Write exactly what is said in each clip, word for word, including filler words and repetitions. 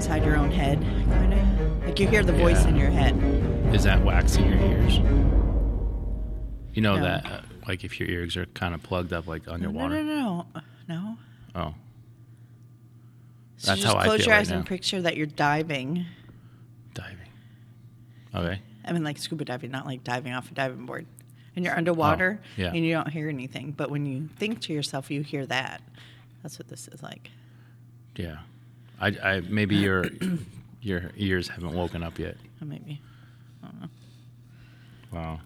inside your own head, kind of. Like you hear the voice Yeah. in your head. Is that waxing your ears? You know No. that, uh, like if your ears are kind of plugged up, like underwater. No, no, no, no. Oh, So That's just how I close feel your right eyes now. and picture that you're diving. diving. Okay. I mean, like scuba diving, not like diving off a diving board. And you're underwater, Oh, yeah. and you don't hear anything. But when you think to yourself, you hear that. That's what this is like. Yeah. I, I maybe your your ears haven't woken up yet. Or maybe. I don't know. Wow.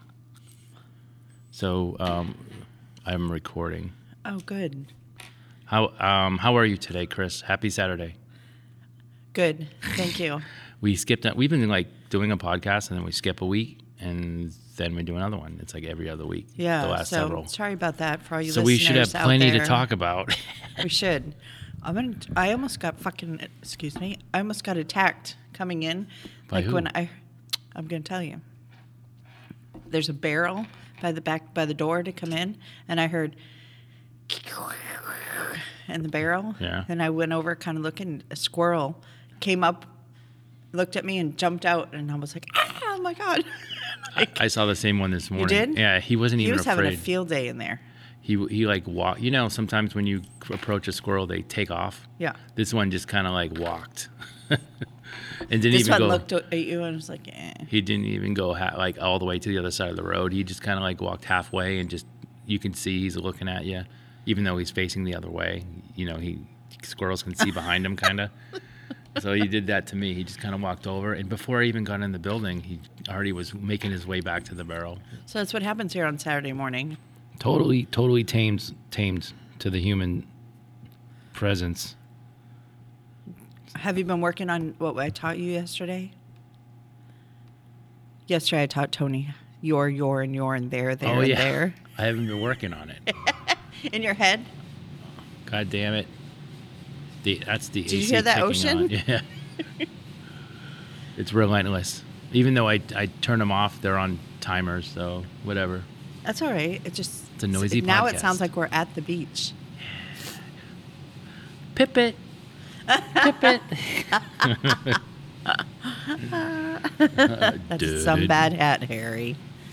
So um, I'm recording. Oh, good. How um how are you today, Chris? Happy Saturday. Good. Thank you. We skipped. We've been like doing a podcast, and then we skip a week, and then we do another one. It's like every other week. Yeah. The last so several. sorry about that for all you So listeners we should have out plenty to there. talk about. We should. I'm gonna. I almost got fucking. Excuse me. I almost got attacked coming in. By like who? when I. I'm gonna tell you. There's a barrel by the back by the door to come in, and I heard. In the barrel. Yeah. And I went over, kind of looking. A squirrel came up, looked at me, and jumped out, and I was like, ah, "Oh my god!" Like, I saw the same one this morning. did? Yeah, he wasn't he even was afraid. having a field day in there. He he like walk. You know, sometimes when you approach a squirrel, they take off. Yeah. This one just kind of like walked, and didn't This even one go. looked at you and was like, eh. He didn't even go ha- like all the way to the other side of the road. He just kind of like walked halfway, and just you can see he's looking at you, even though he's facing the other way. You know, he squirrels can see behind him, kind of. So he did that to me. He just kind of walked over, and before I even got in the building, he already was making his way back to the barrel. So that's what happens here on Saturday morning. Totally, totally tamed, tamed to the human presence. Have you been working on what I taught you yesterday? Yesterday I taught Tony your, your, and your, and there, there, oh and yeah, there. I haven't been working on it. In your head? God damn it! The that's the. Did you A C hear that kicking ocean? on. Yeah. It's relentless. Even though I I turn them off, they're on timers, so whatever. That's all right. It just It's a noisy now podcast. it sounds like we're at the beach. Pip it. Pip it. That's some bad hat, Harry.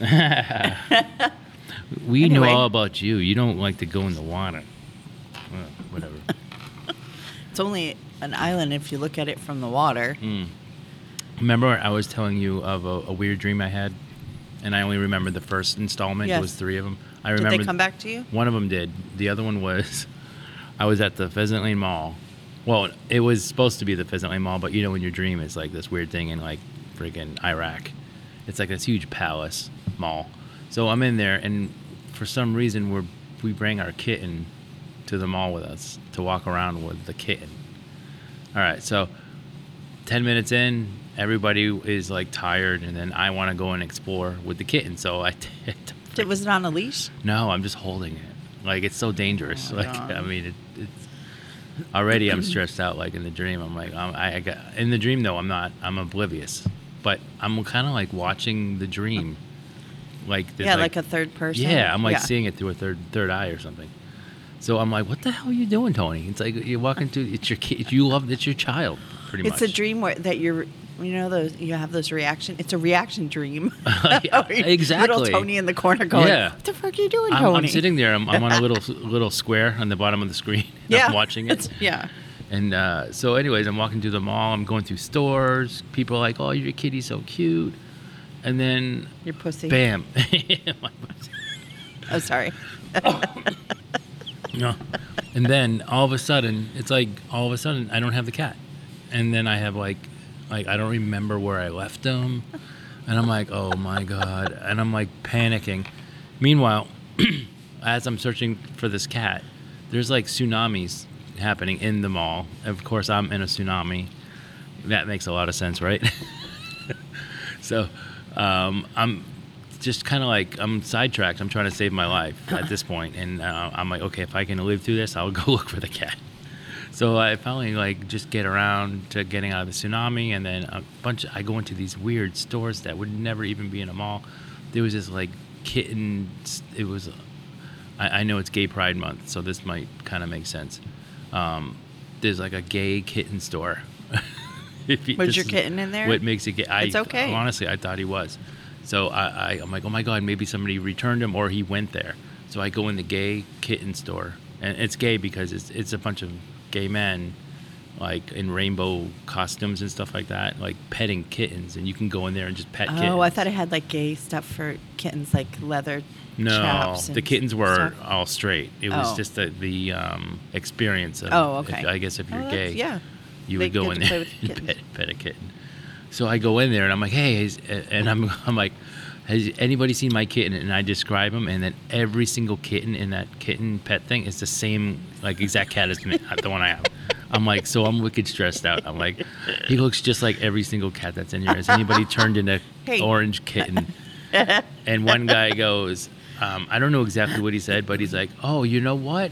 We Anyway. know all about you. You don't like to go in the water. Well, whatever. It's only an island if you look at it from the water. Mm. Remember I was telling you of a, a weird dream I had, and I only remember the first installment. Yes. It was three of them. I Did remember they come back to you? One of them did. The other one was I was at the Pheasant Lane Mall. Well, it was supposed to be the Pheasant Lane Mall, but you know when your dream is like this weird thing in like friggin' Iraq. It's like this huge palace mall. So I'm in there, and for some reason we're we bring our kitten to the mall with us to walk around with the kitten. All right, so ten minutes in, everybody is like tired, and then I want to go and explore with the kitten. So I Did, was it on a leash? no, I'm just holding it. Like it's so dangerous. Oh, like God. I mean, it, it's already I'm stressed out. Like in the dream, I'm like I'm, I, I got in the dream though. I'm not. I'm oblivious, but I'm kind of like watching the dream. Like there's Yeah, like, a third person. yeah, I'm like Yeah. seeing it through a third third eye or something. So I'm like, what the hell are you doing, Tony? It's like you're walking through. It's your kid. You love. It's your child. Pretty It's much. a dream where that you're, you know, those you have those reaction. It's a reaction dream. Yeah, Where you- exactly. Little Tony in the corner going, Yeah. "What the fuck are you doing, I'm, Tony?" I'm sitting there. I'm, I'm on a little little square on the bottom of the screen. Yeah, I'm watching it. It's- yeah. And uh, so, anyways, I'm walking through the mall. I'm going through stores. People are like, "Oh, your kitty's so cute," and then, Your pussy. bam! My pussy. Oh, sorry. No. And then all of a sudden, it's like all of a sudden I don't have the cat, and then I have like, like I don't remember where I left him, and I'm like, oh my god, and I'm like panicking. Meanwhile, as I'm searching for this cat, there's like tsunamis happening in the mall. Of course, I'm in a tsunami. That makes a lot of sense, right? So, um, I'm just kind of like I'm sidetracked. I'm trying to save my life at this point, and uh, I'm like, okay, if I can live through this, I'll go look for the cat. So I finally like just get around to getting out of the tsunami, and then a bunch. Of, I go into these weird stores that would never even be in a mall. There was this like kitten. It was. I, I know it's Gay Pride Month, so this might kind of make sense. Um, there's like a gay kitten store. if he, Was this your is kitten in there? What makes it gay? I, It's okay. Honestly, I thought he was. So I, I, I'm like, oh my God, maybe somebody returned him or he went there. So I go in the gay kitten store, and it's gay because it's it's a bunch of gay men, like in rainbow costumes and stuff like that, like petting kittens, and you can go in there and just pet kittens. Oh, I thought it had like gay stuff for kittens, like leather No, chaps. the and kittens were stuff. all straight. It was Oh. just the, the um, experience of, Oh, okay. if, I guess if Oh, you're that's- gay, yeah. you They would go get in to there play with the and kittens. pet, pet a kitten. So I go in there and I'm like, hey, is, and I'm, I'm like, has anybody seen my kitten? And I describe him, and then every single kitten in that kitten pet thing is the same, like exact cat as me, the one I have. I'm like, so I'm wicked stressed out. I'm like, he looks just like every single cat that's in here. Has anybody turned into Hey. orange kitten? And one guy goes, um, I don't know exactly what he said, but he's like, oh, you know what?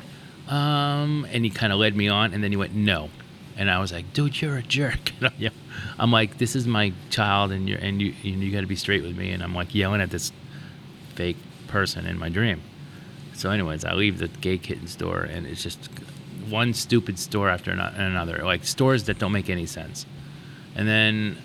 Um, and he kind of led me on, and then he went, no. And I was like, dude, you're a jerk. And I'm, yeah. I'm like, this is my child, and you're and you you, you got to be straight with me. And I'm like yelling at this fake person in my dream. So, anyways, I leave the gay kitten store, and it's just one stupid store after ano- another, like stores that don't make any sense. And then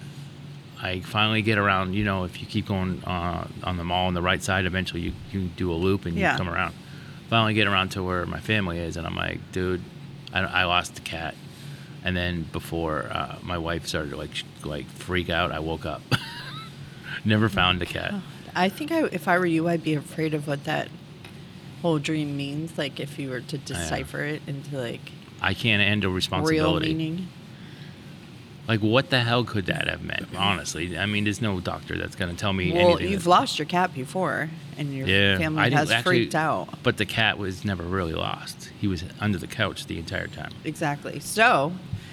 I finally get around. You know, if you keep going uh, on the mall on the right side, eventually you you do a loop and you Yeah. come around. Finally get around to where my family is, and I'm like, dude, I, I lost the cat. And then before uh, my wife started to like sh- like freak out, I woke up. Never found the cat. I think I, if I were you, I'd be afraid of what that whole dream means. Like if you were to decipher it into like I can't handle real responsibility. meaning. Like, what the hell could that have meant? Honestly, I mean, there's no doctor that's gonna tell me Well, anything. you've that- lost your cat before, and your yeah, family I didn't has actually- freaked out. But the cat was never really lost. He was under the couch the entire time. Exactly. So,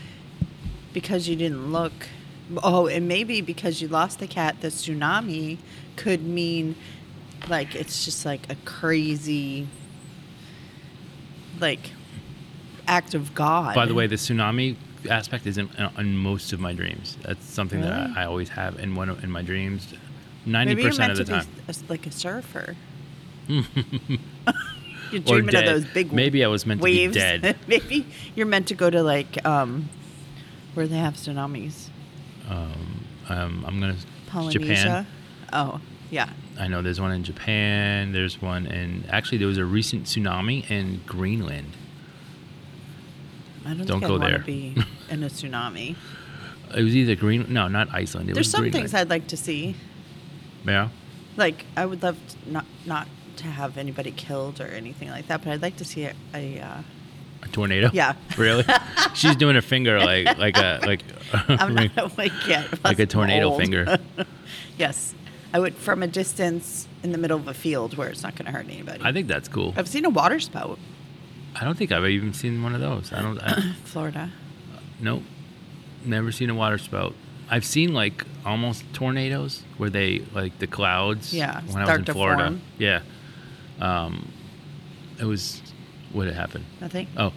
because you didn't look, oh, and maybe because you lost the cat, the tsunami could mean like it's just like a crazy, like, act of God. By the way, the tsunami aspect is in, in most of my dreams. That's something Really? that I, I always have in one of, in my dreams. Ninety maybe you're percent meant of the to time. be a, like a surfer. You're Or dreaming dead. of those big Maybe I was meant waves. to be dead. Maybe you're meant to go to like um, where they have tsunamis. Um, um, I'm gonna Polynesia. Japan. Oh, yeah. I know there's one in Japan. There's one in actually there was a recent tsunami in Greenland. I don't, Don't think go I want there. to be in a tsunami. It was either Green. No, not Iceland. It There's was some Greenland. things I'd like to see. Yeah. Like I would love to not not to have anybody killed or anything like that, but I'd like to see a, a uh, A tornado. Yeah. Really? She's doing a finger like like a like. I'm not awake yet. Like a I'm tornado old. finger. Yes, I would from a distance in the middle of a field where it's not going to hurt anybody. I think that's cool. I've seen a water spout, I don't think I've even seen one of those. I don't. I, Florida. nope. Never seen a water spout. I've seen like almost tornadoes where they like the clouds. Yeah, When I was start in to Florida. form. Yeah. Um, it was. What had happened? Nothing. Oh.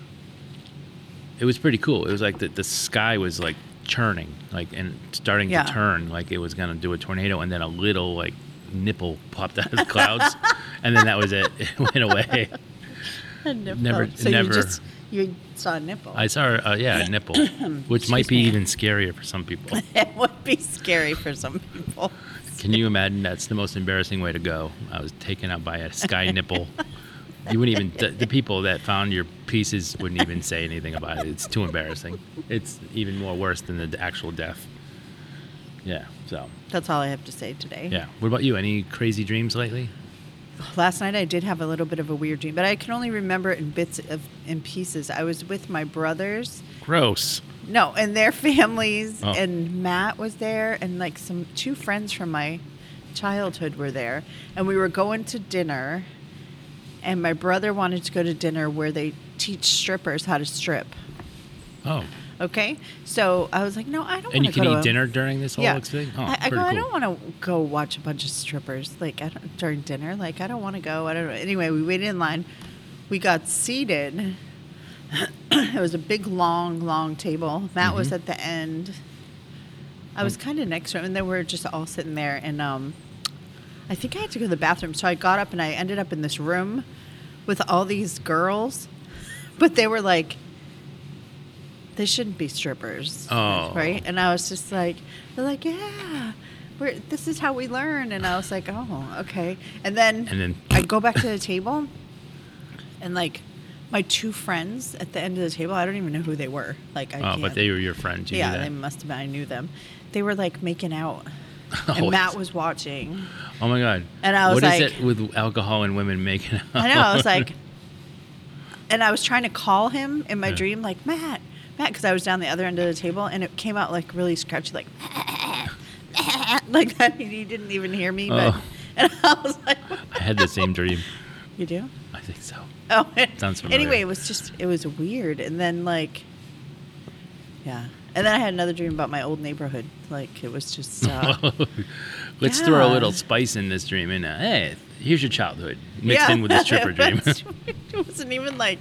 It was pretty cool. It was like the the sky was like churning, like and starting Yeah. to turn, like it was gonna do a tornado, and then a little like nipple popped out of the clouds, and then that was it. It went away. A nipple. Never- So never- you just you saw a nipple. I saw, uh, yeah, a nipple, which might Excuse be me. even scarier for some people. It would be scary for some people. Can you imagine? That's the most embarrassing way to go. I was taken out by a sky nipple. You wouldn't even, the, the people that found your pieces wouldn't even say anything about it. It's too embarrassing. It's even more worse than the actual death. Yeah, so, That's all I have to say today. yeah. What about you? Any crazy dreams lately? Last night I did have a little bit of a weird dream, but I can only remember it in bits of in pieces. I was with my brothers. Gross. No, and their families, Oh. and Matt was there, and like some two friends from my childhood were there, and we were going to dinner, and my brother wanted to go to dinner where they teach strippers how to strip. Oh. Okay, so I was like, no, I don't. And wanna you can go eat to a- dinner during this whole Yeah, thing? Oh, I, I pretty go. I cool. don't want to go watch a bunch of strippers like I don't, during dinner. Like I don't want to go. I don't know. Anyway, we waited in line. We got seated. It was a big, long, long table. Matt was Mhm. at the end. I was kind of next to him, and then we were just all sitting there. And um, I think I had to go to the bathroom, so I got up and I ended up in this room with all these girls, but they were like they shouldn't be strippers. Oh. Right? And I was just like, they're like, yeah, we're, this is how we learn. And I was like, oh, okay. And then, And then I go back to the table, and like my two friends at the end of the table, I don't even know who they were. Like, I oh, can't. but they were your friends. You yeah, knew that. they must have been. I knew them. They were like making out. Oh, And Matt it's- was watching. Oh my God. And I was What is like- it with alcohol and women making out? I know. I was like, and I was trying to call him in my Yeah. dream, like, Matt, Matt, because I was down the other end of the table, and it came out like really scratchy, like, like that. He didn't even hear me. But, Oh. and I was like, I had the same dream. you do? I think so. Oh, Sounds familiar. anyway, it was just, it was weird. And then, like, yeah. And then I had another dream about my old neighborhood. Like, it was just, uh, Let's throw a Yeah. little spice in this dream. And uh, hey, here's your childhood mixed yeah. in with the stripper dream. It wasn't even like,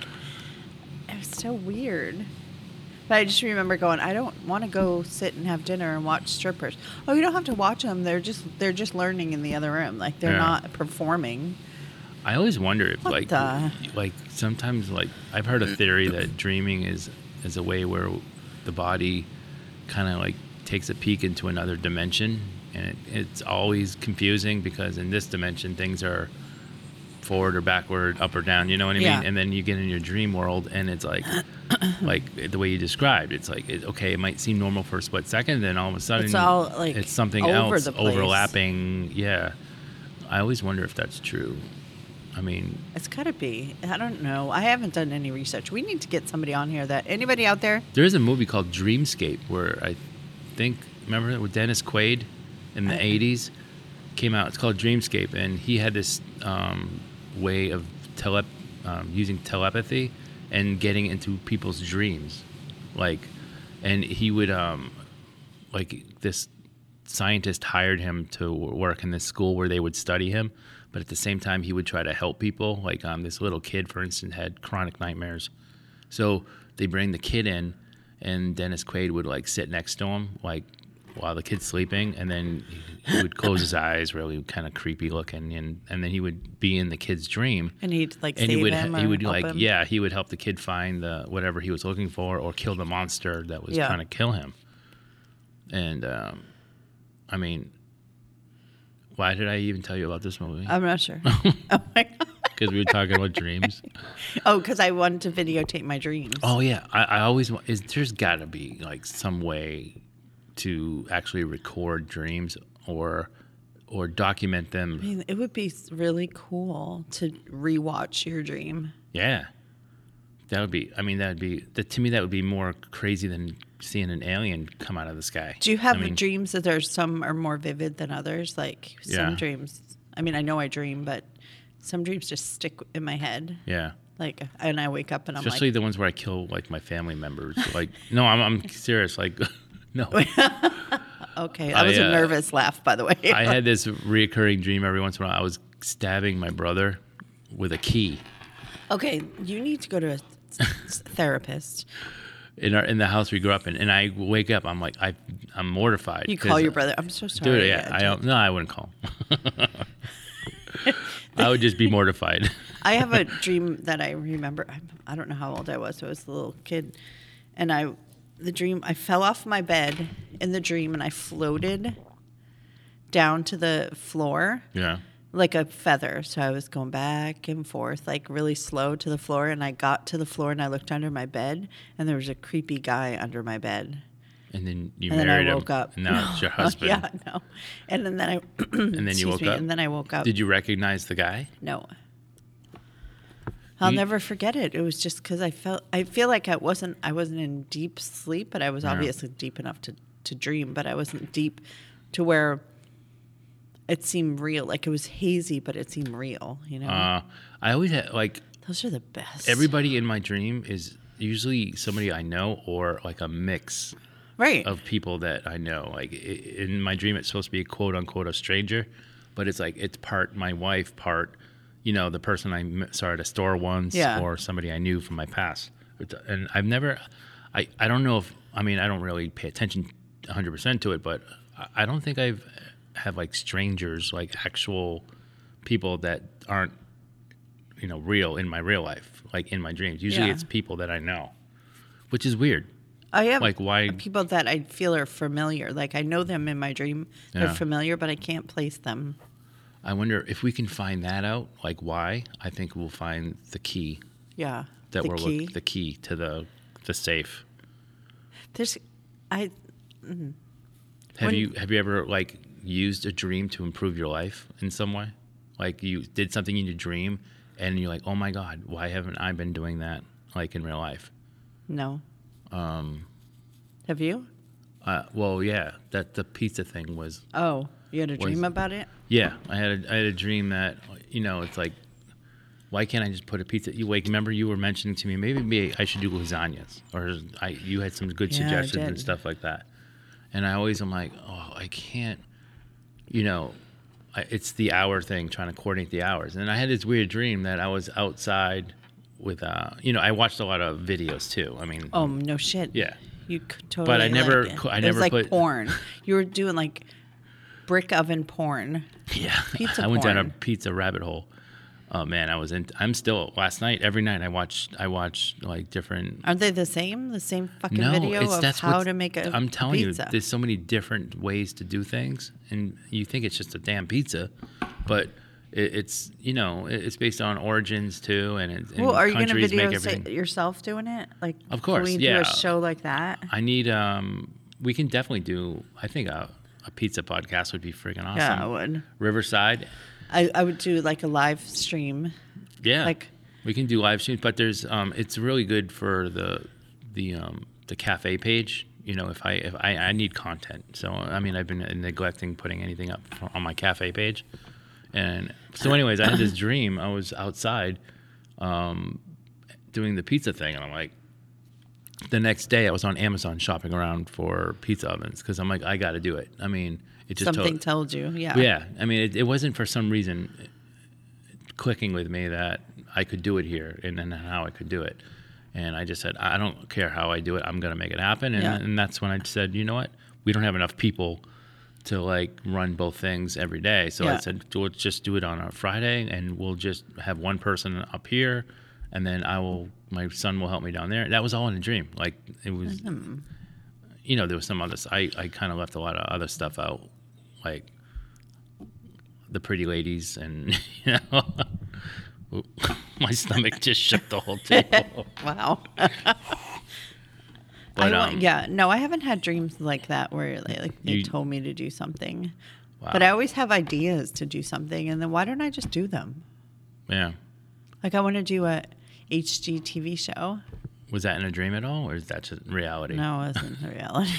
it was so weird. But I just remember going, I don't want to go sit and have dinner and watch strippers. Oh, you don't have to watch them. They're just they're just learning in the other room. Like, they're Yeah. not performing. I always wonder if, What like, the? like sometimes, like I've heard a theory that dreaming is is a way where the body kind of like takes a peek into another dimension, and it, it's always confusing because in this dimension things are forward or backward, up or down. You know what I Yeah. mean? And then you get in your dream world, and it's like, like the way you described. It's like, it, okay, it might seem normal for a split second, then all of a sudden It's all, like, it's something over else the place. overlapping. Yeah, I always wonder if that's true. I mean, It's got to be. I don't know. I haven't done any research. We need to get somebody on here that, anybody out there? there is a movie called Dreamscape where I think, remember it with Dennis Quaid in the I- eighties? Came out. It's called Dreamscape, and he had this um, way of tele- um, using telepathy and getting into people's dreams. Like, and he would, um, like, this scientist hired him to work in this school where they would study him. But at the same time, he would try to help people. Like um, this little kid, for instance, had chronic nightmares. So they bring the kid in, and Dennis Quaid would like sit next to him, like while the kid's sleeping, and then he would close his eyes, really kind of creepy looking, and, and then he would be in the kid's dream. And he'd like And save he would him he or would help like him? yeah he would help the kid find the whatever he was looking for or kill the monster that was Yeah. trying to kill him. And um, I mean, why did I even tell you about this movie? I'm not sure. oh my God. Because we were talking about dreams. Oh, because I wanted to videotape my dreams. Oh yeah, I, I always want. Is there's got to be like some way to actually record dreams or or document I them. mean, it would be really cool to rewatch your dream. Yeah, that would be. I mean, that would be. That to me, that would be more crazy than seeing an alien come out of the sky. Do you have I mean, dreams that there's some are more vivid than others? Like some Yeah. dreams. I mean, I know I dream, but some dreams just stick in my head. Yeah. Like, and I wake up and I'm Especially like, the ones where I kill like my family members. Like, no, I'm, I'm serious. Like, no. okay, that was I, a uh, nervous laugh, by the way. I had this reoccurring dream every once in a while. I was stabbing my brother with a key Okay, you need to go to a s- therapist. in our in the house we grew up in, and I wake up. I'm like, I I'm mortified. You 'cause- call your brother. I'm so sorry. Dude, yeah, I don't. No, I wouldn't call him. I would just be mortified. I have a dream that I remember. I, I don't know how old I was. I was a little kid, and I, the dream. I fell off my bed in the dream, and I floated down to the floor Yeah. like a feather. So I was going back and forth, like really slow to the floor. And I got to the floor, and I looked under my bed, and there was a creepy guy under my bed. And then you And then married I him. woke up. And now it's your husband. yeah, no. And then, then I. And then you woke me, up. And then I woke up. Did you recognize the guy? No. I'll You- never forget it. It was just because I felt I feel like I wasn't I wasn't in deep sleep, but I was Yeah. obviously deep enough to, to dream, but I wasn't deep to where it seemed real. Like it was hazy, but it seemed real, you know? Uh, I always had like Those are the best. everybody in my dream is usually somebody I know or like a mix right. of people that I know. Like i- in my dream, it's supposed to be a quote unquote a stranger, but it's like it's part my wife, part you know the person I m- saw at a store once, Yeah. or somebody I knew from my past. And I've never, I I don't know if I mean I don't really pay attention one hundred percent to it, but I- I don't think I've have like strangers, like actual people that aren't you know real in my real life, like in my dreams. Usually Yeah. it's people that I know, which is weird. I have Like, why? people that I feel are familiar. Like, I know them in my dream. They're Yeah. familiar, but I can't place them. I wonder if we can find that out. Like, why? I think we'll find the key Yeah. that the we're key. look, the key to the the safe. There's, I, Have When- you have you ever like used a dream to improve your life in some way? Like you did something in your dream, and you're like, oh my god, why haven't I been doing that like in real life? no. Um, Have you? uh, well, yeah, that the pizza thing was. Oh, you had a Was- dream about it? Yeah, I had a, I had a dream that, you know, it's like, why can't I just put a pizza? You like, remember you were mentioning to me maybe me I should do lasagnas, or I you had some good Yeah, I suggestions and did. stuff like that, and I always am like, oh, I can't, you know, I, it's the hour thing, trying to coordinate the hours, and I had this weird dream that I was outside with, uh, you know, I watched a lot of videos too. I mean, Oh, no shit. yeah, You could totally. But I never like it. co- I It never was like put- porn. You were doing like brick oven porn. yeah. Pizza I went down a porn. pizza rabbit hole. Oh man, I was in. I'm still last night. Every night I watched. I watched like different. Aren't they the same? The same fucking No, video it's of that's how what's- to make a I'm telling pizza. you, there's so many different ways to do things, and you think it's just a damn pizza, but it, it's you know it- it's based on origins too, and, it, and well, are you going to countries video make say- everything. yourself doing it? Like, Of course, can we yeah. do a show like that? I need. Um, we can definitely do. I think a, a pizza podcast would be freaking awesome. Yeah, I would. Riverside. I, I would do like a live stream. Yeah, Like- we can do live streams, but there's um, it's really good for the the um, the cafe page. You know, if I if I, I need content, so I mean, I've been neglecting putting anything up for, on my cafe page, and so anyways, I had this dream. I was outside, um, doing the pizza thing, and I'm like, the next day I was on Amazon shopping around for pizza ovens because I'm like, I got to do it. I mean, it just Something told, told you. Yeah. yeah. I mean, it, it wasn't for some reason clicking with me that I could do it here and then how I could do it. And I just said, I don't care how I do it. I'm going to make it happen. And, Yeah. and that's when I said, you know what? We don't have enough people to like run both things every day. So I Yeah. said, let's just do it on a Friday and we'll just have one person up here. And then I will, my son will help me down there. That was all in a dream. Like it was, Mm-hmm. you know, there was some other, I, I kind of left a lot of other stuff out. Like the pretty ladies and, you know, my stomach just shook the whole table. Wow. But, I, wa- um, yeah, no, I haven't had dreams like that where like, like they You- told me to do something. Wow. But I always have ideas to do something, and then why don't I just do them? Yeah. Like I want to do a H G T V show. Was that in a dream at all, or is that just reality? No, it wasn't reality.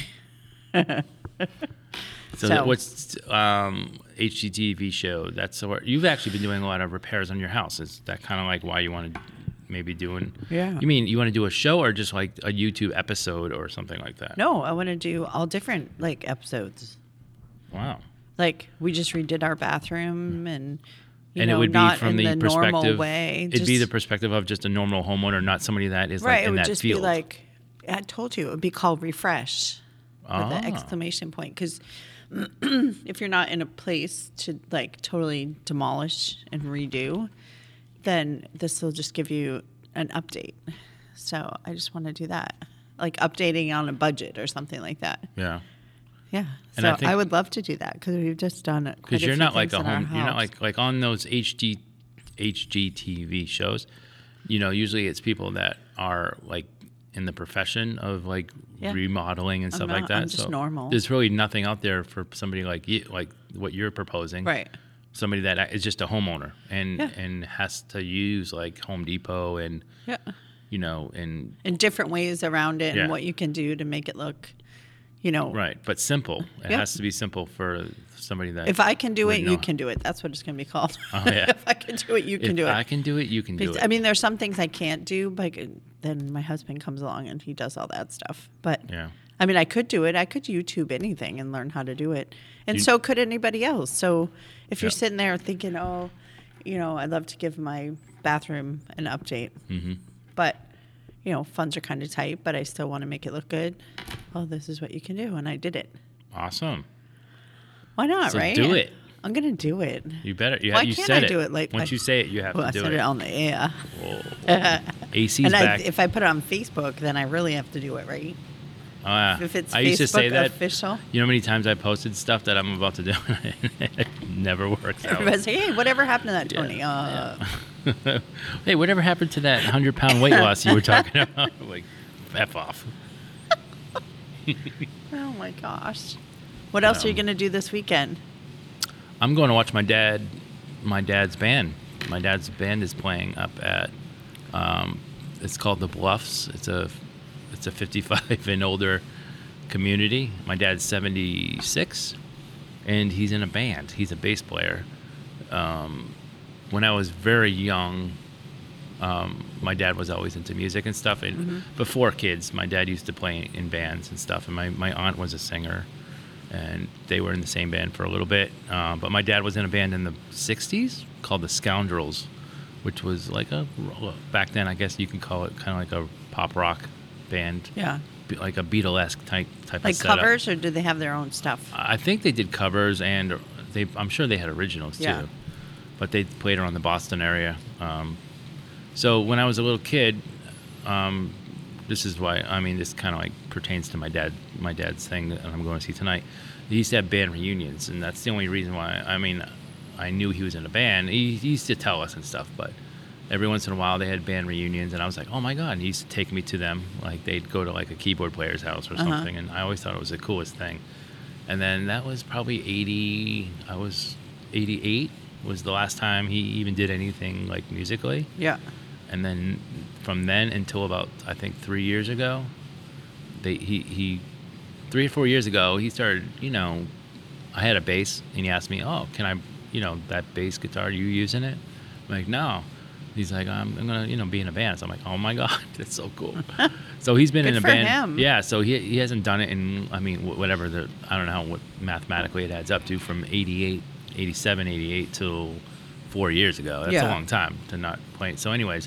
So, So- that- what's um, H G T V show? That's so you've actually been doing a lot of repairs on your house. Is that kind of like why you want to maybe doing? Yeah. You mean you want to do a show or just like a YouTube episode or something like that? No, I want to do all different like episodes. Wow. Like we just redid our bathroom, and you and know, it would be not from in the, the, perspective. normal way. It'd be the just- perspective of just a normal homeowner, not somebody that is right. like it in would that just field. be like I told you, it would be called refresh with Ah. the exclamation point. Because if you're not in a place to like totally demolish and redo, then this will just give you an update. So I just want to do that, like updating on a budget or something like that. Yeah. Yeah. And So I I, think- would love to do that because we've just done it. Because you're not like a home. You're not like like on those H G H G T V shows. You know, usually it's people that are like in the profession of like Yeah. remodeling and stuff not- like that. I'm just so normal. There's really nothing out there for somebody like you, like what you're proposing. right. Somebody that is just a homeowner and Yeah. and has to use like Home Depot and Yeah. you know and And different ways around it Yeah. and what you can do to make it look, you know, right, but simple. It Yeah. has to be simple for somebody that. if I can do would it, know. you can do it. That's what it's going to be called. Oh, yeah. If I can do it, you can if do it. I can do it, you can do Because- it. I mean, there's some things I can't do, but then my husband comes along and he does all that stuff. But yeah. I mean, I could do it. I could YouTube anything and learn how to do it. And You- so could anybody else. So if you're Yeah. sitting there thinking, oh, you know, I'd love to give my bathroom an update, Mm-hmm. but, you know, funds are kind of tight, but I still want to make it look good. Well, this is what you can do. And I did it. Awesome. Why not, So right? do it. I'm going to do it. You better. You, Why you can't said I it. do it? Like, Once I- you say it, you have Well, I to do said it. it on the air. A C's and I, back. if I put it on Facebook, then I really have to do it, right? Oh, yeah. If it's I Facebook used to say that. official. You know how many times I posted stuff that I'm about to do? It never works out. Everybody's like, hey, whatever happened to that, Yeah, Tony? Uh, yeah. Hey, whatever happened to that hundred pound weight loss you were talking about? Like, F off. Oh my gosh. What else are you Um, going to do this weekend? I'm going to watch my dad, my dad's band. My dad's band is playing up at, um, it's called the Bluffs. It's a, it's a fifty-five and older community. My dad's seventy-six, and he's in a band. He's a bass player. Um, when I was very young, um, my dad was always into music and stuff. And Mm-hmm. before kids, my dad used to play in bands and stuff. And my, my aunt was a singer, and they were in the same band for a little bit. Um, but my dad was in a band in the sixties called the Scoundrels, which was like a, back then, I guess you can call it kind of like a pop rock band. Yeah. Be- Like a Beatlesque type type Like of setup. covers, or do they have their own stuff? I think they did covers, and they I'm sure they had originals too. Yeah. But they played around the Boston area. Um, so when I was a little kid, um, this is why I mean this kind of like pertains to my dad my dad's thing that I'm going to see tonight. He used to have band reunions, and that's the only reason why. I mean, I knew he was in a band. He, he used to tell us and stuff, but every once in a while they had band reunions, and I was like, oh my god! And he used to take me to them. Like they'd go to like a keyboard player's house or Uh-huh. something, and I always thought it was the coolest thing. And then that was probably eighty. I was eighty-eight was the last time he even did anything like musically. Yeah. And then from then until about I think three years ago, they he he three or four years ago he started. You know, I had a bass, and he asked me, "Oh, can I, you know, that bass guitar? Are you using it?" I'm like, "No." He's like, I'm, I'm gonna, you know, be in a band. So I'm like, oh my god, that's so cool. So he's been Good in a for band. him. Yeah. So he he hasn't done it in, I mean, wh- whatever the, I don't know what mathematically it adds up to from eighty-eight, eighty-seven, eighty-eight till four years ago. That's Yeah. a long time to not play. So, anyways,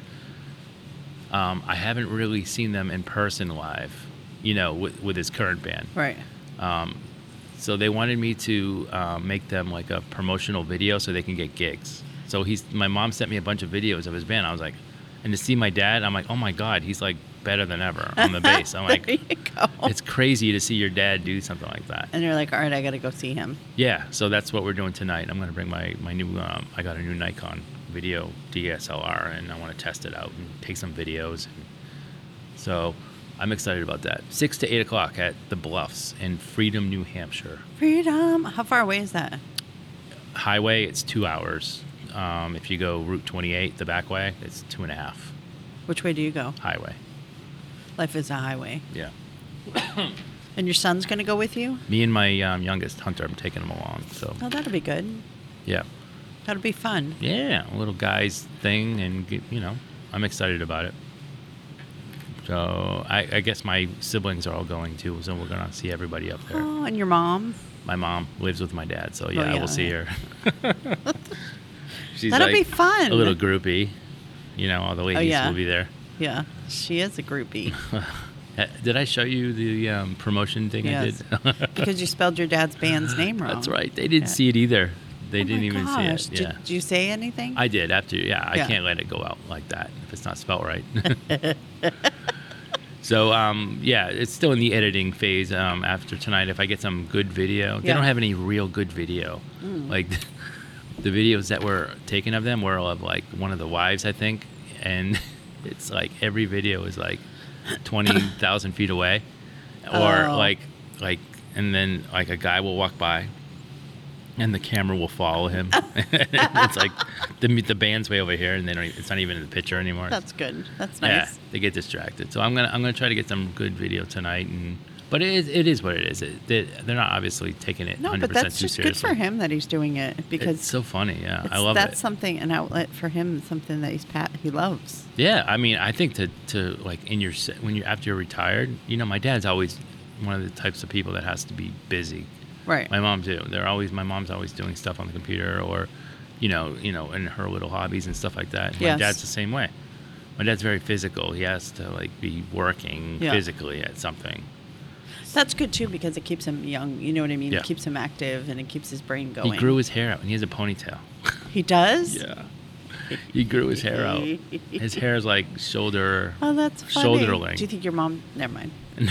um, I haven't really seen them in person live, you know, with, with his current band. Right. Um, so they wanted me to um, make them like a promotional video so they can get gigs. So he's my mom sent me a bunch of videos of his band. I was like, and to see my dad, I'm like, oh my god, he's like better than ever on the bass. I'm like, there you go. it's crazy to see your dad do something like that. And you're like, all right, I got to go see him. Yeah, so that's what we're doing tonight. I'm going to bring my my new. Um, I got a new Nikon video D S L R, and I want to test it out and take some videos. So I'm excited about that. Six to eight o'clock at the Bluffs in Freedom, New Hampshire. Freedom. How far away is that? Highway, it's two hours. Um, if you go Route twenty-eight, the back way, it's two and a half. Which way do you go? Highway. Life is a highway. Yeah. And your son's going to go with you? Me and my um, youngest Hunter, I'm taking him along. So Oh, that'll be good. yeah, That'll be fun. yeah, a little guy's thing, and you know, I'm excited about it. So I, I guess my siblings are all going too, so we're gonna see everybody up there. Oh, and your mom? My mom lives with my dad, so yeah, Oh, yeah, we'll see yeah. her. She's That'll like be fun. A little groupie, you know. All the ladies yeah. will be there. Yeah, she is a groupie. Uh, Did I show you the um, promotion thing Yes. I did? Because you spelled your dad's band's name wrong. That's right. They didn't Yeah. see it either. They Oh didn't my even gosh. see it. Yeah. Did you say anything? I did after. Yeah, I Yeah. can't let it go out like that if it's not spelled right. So um, yeah, it's still in the editing phase. Um, after tonight, if I get some good video, they Yeah. don't have any real good video. Mm. Like the videos that were taken of them were of like one of the wives, I think, and it's like every video is like twenty thousand feet away, or Oh. like like, and then like a guy will walk by. And the camera will follow him. It's like the the band's way over here, and they don't. Even, it's not even in the picture anymore. That's good. That's Yeah, nice. they get distracted. So I'm gonna I'm gonna try to get some good video tonight, and but it is it is what it is. It, they, they're not obviously taking it No, one hundred but percent that's too just good seriously. for him that he's doing it because It's so funny. Yeah, I it's- love that's it. something, an outlet for him, something that he's pat he loves. Yeah, I mean, I think to to like in your se- when you're after you're retired, you know, my dad's always one of the types of people that has to be busy. Right. My mom too. They're always my mom's always doing stuff on the computer or, you know, you know, in her little hobbies and stuff like that. My Yes. dad's the same way. My dad's very physical. He has to like be working Yeah. physically at something. That's good too because it keeps him young. You know what I mean? Yeah. It keeps him active and it keeps his brain going. He grew his hair out and he has a ponytail. He does? Yeah. he grew his hair out. His hair is like shoulder. Oh, that's funny. Shoulder length. Do you think your mom? Never mind.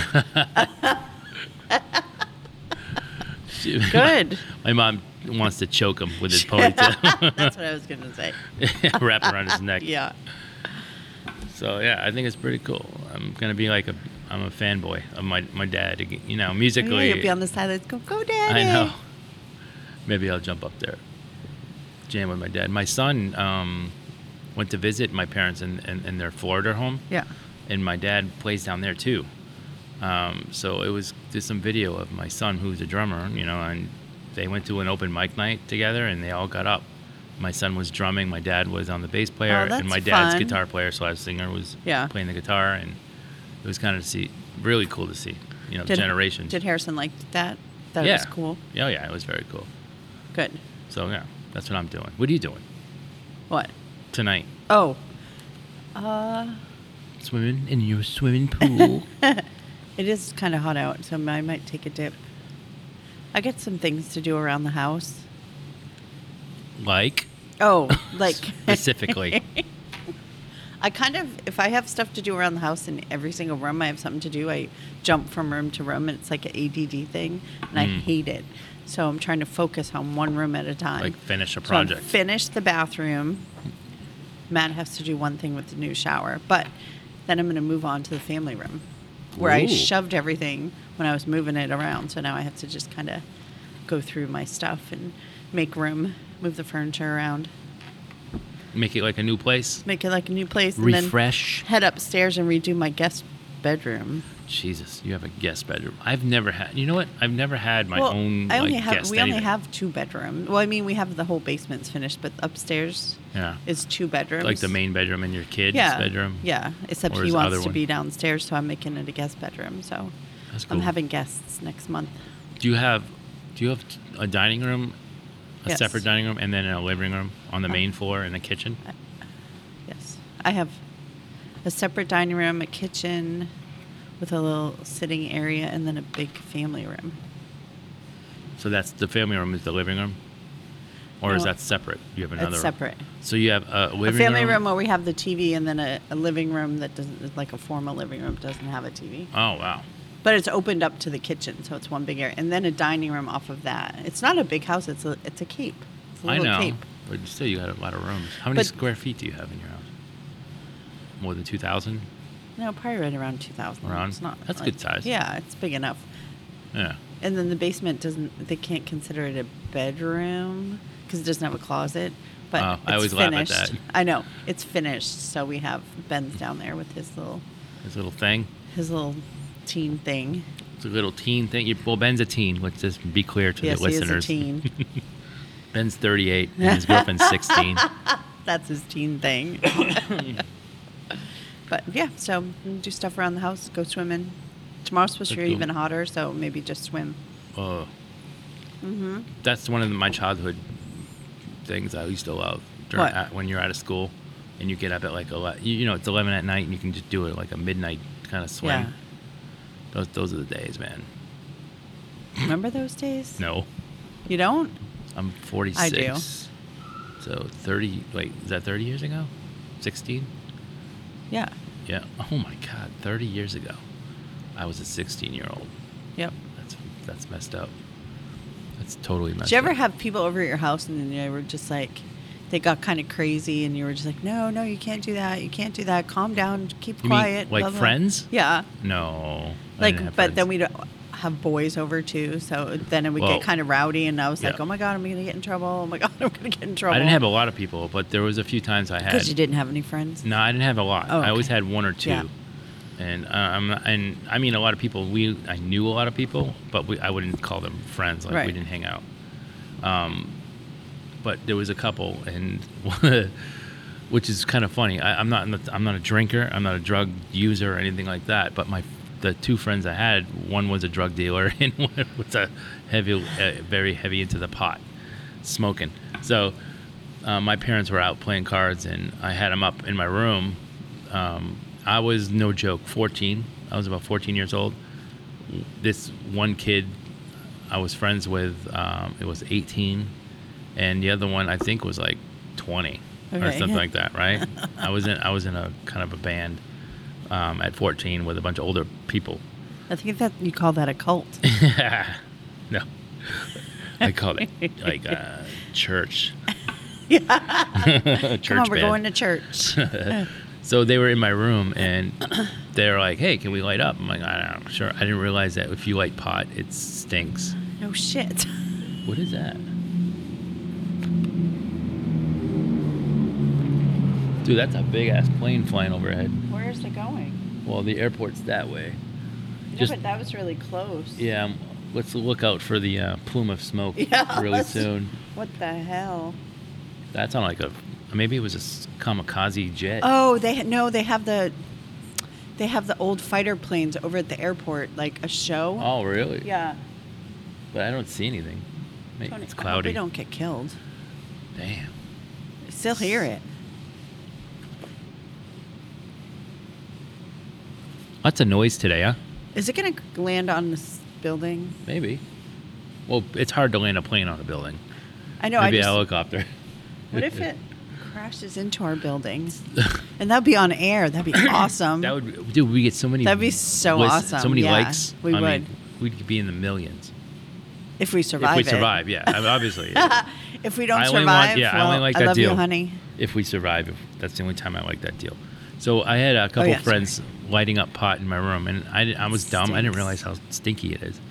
She- Good. My mom wants to choke him with his ponytail. That's what I was gonna say. Wrap around his neck. Yeah. So yeah, I think it's pretty cool. I'm gonna be like a, I'm a fanboy of my my dad. You know, Oh, musically. yeah, you'll be on the side. Let's go, go, Daddy. I know. Maybe I'll jump up there, jam with my dad. My son um, went to visit my parents in, in, in their Florida home, Yeah. and my dad plays down there too. Um, so it was just some video of my son, who's a drummer, you know, and they went to an open mic night together, and they all got up. My son was drumming, my dad was on the bass player, Oh, that's and my dad's fun. guitar player slash singer was Yeah. playing the guitar, and it was kind of to see, really cool to see, you know, the generations. Did Harrison like that? That yeah. was cool. Yeah, yeah, it was very cool. Good. So yeah, that's what I'm doing. What are you doing What? tonight? Oh. Uh. Swimming in your swimming pool. It is kind of hot out, so I might take a dip. I got some things to do around the house. Like Oh, like specifically. I kind of, if I have stuff to do around the house in every single room, I have something to do. I jump from room to room, and it's like an A D D thing, and I Mm. hate it. So I'm trying to focus on one room at a time. Like finish a So I'm project. finish the bathroom. Matt has to do one thing with the new shower, but then I'm going to move on to the family room, where I Ooh. shoved everything when I was moving it around. So now I have to just kind of go through my stuff and make room, move the furniture around, Make it like a new place. make it like a new place, and Refresh. then head upstairs and redo my guest bedroom. Jesus, you have a guest bedroom. I've never had. You know what? I've never had my well, own I only like have guest we only anything. have two bedrooms. Well, I mean we have the whole basement's finished, but upstairs Yeah. is two bedrooms. Like the main bedroom and your kid's yeah, bedroom. Yeah, except Or he is the wants other to one? be downstairs, so I'm making it a guest bedroom. So That's cool. I'm having guests next month. Do you have? Do you have a dining room, a Yes. separate dining room, and then a living room on the Uh, main floor and a kitchen? Yes, I have a separate dining room, a kitchen with a little sitting area, and then a big family room. So that's the family room is the living room, or is No. that separate? You have another. It's room? separate. So you have a A living family room where we have the T V, and then a, a living room that doesn't, like a formal living room, doesn't have a T V. Oh wow. But it's opened up to the kitchen, so it's one big area, and then a dining room off of that. It's not a big house; it's a it's a cape. It's a I little know, cape. but still, you got a lot of rooms. How many But- square feet do you have in your house? More than two thousand. No, probably right around two thousand. Around? It's not. That's like- good size. Yeah, it's big enough. Yeah. And then the basement doesn't. They can't consider it a bedroom because it doesn't have a closet. But Oh, it's I always laugh at finished. that. I know it's finished, so we have Ben's down there with his little This little thing. his little teen thing. It's a little teen thing. You, well, Ben's a teen. Let's just be clear to Yes, the listeners. he is a teen. Ben's thirty-eight and his girlfriend's sixteen. That's his teen thing. But yeah, so do stuff around the house, go swimming. Tomorrow's supposed to That's be cool. even hotter, so maybe just swim. Oh, Mm-hmm. that's one of my childhood things I used to love. During, What? at, when you're at a school and you get up at like eleven, you, you know, it's eleven at night and you can just do it like a midnight kind of swim. Yeah. Those those are the days, man. Remember those days? No, You don't? I'm forty-six. I do. So thirty. Wait, is that thirty years ago? Sixteen? Yeah. Yeah. Oh my God, thirty years ago, I was a sixteen-year-old. Yep. That's that's messed up. That's totally messed Did you ever up. have people over at your house and then they were just like, they got kind of crazy and you were just like, no, no, you can't do that. You can't do that. Calm down. Keep You mean, quiet. like blah, blah." friends? Yeah. No. I Like, didn't have but then friends. we'd have boys over too. So then it would Well, get kind of rowdy and I was like, yeah. oh my God, I'm going to get in trouble. Oh my God, I'm going to get in trouble. I didn't have a lot of people, but there was a few times I had. Because you didn't have any friends? No, I didn't have a lot. Oh, I always okay. had one or two. Yeah. And um, and I mean a lot of people. We I knew a lot of people, but we, I wouldn't call them friends. Like Right. we didn't hang out. Um, but there was a couple, and which is kind of funny. I, I'm not I'm not a drinker. I'm not a drug user or anything like that. But my the two friends I had, one was a drug dealer, and one was a heavy, uh, very heavy into the pot, smoking. So uh, my parents were out playing cards, and I had them up in my room. Um, I was, no joke, fourteen. I was about fourteen years old. This one kid I was friends with, um, it was eighteen. And the other one, I think, was like twenty. or Okay. something like that, right? I was in I was in a kind of a band um, at fourteen with a bunch of older people. I think that you call that a cult. No, I call it like uh, church. Yeah. church Come on, we're band. going to church. So they were in my room and they're like, "Hey, can we light up?" I'm like, "I don't know, sure." I didn't realize that if you light pot, it stinks. No shit. What is that? Dude, that's a big ass plane flying overhead. Where is it going? Well, the airport's that way. No, Just but that was really close. yeah, um, let's look out for the uh, plume of smoke Yeah, really let's- soon. What the hell? That sounded like a maybe it was a s- kamikaze jet. Oh, they ha- no, they have the they have the old fighter planes over at the airport, like a show. Oh, really? Yeah. But I don't see anything. Maybe Tony, it's I hope cloudy. we don't get killed. Damn. I still hear it. Lots of noise today, huh? Is it going to land on this building? Maybe. Well, it's hard to land a plane on a building. I know. Maybe I a just, helicopter. what if it crashes into our building? And that'd be on air. That'd be awesome. That would, dude. We get so many. That'd be so lis- awesome. So many Yeah, likes. we I would. Mean, we'd be in the millions if we survive if we it. survive. Yeah, I mean, obviously. yeah. If we don't I only survive, want- yeah, I well, only like I that love deal. you, honey. If we survive, if, that's the only time I like that deal. So I had a couple Oh, yeah, friends lighting up pot in my room, and I, I was dumb. I didn't Stinks. realize how stinky it is.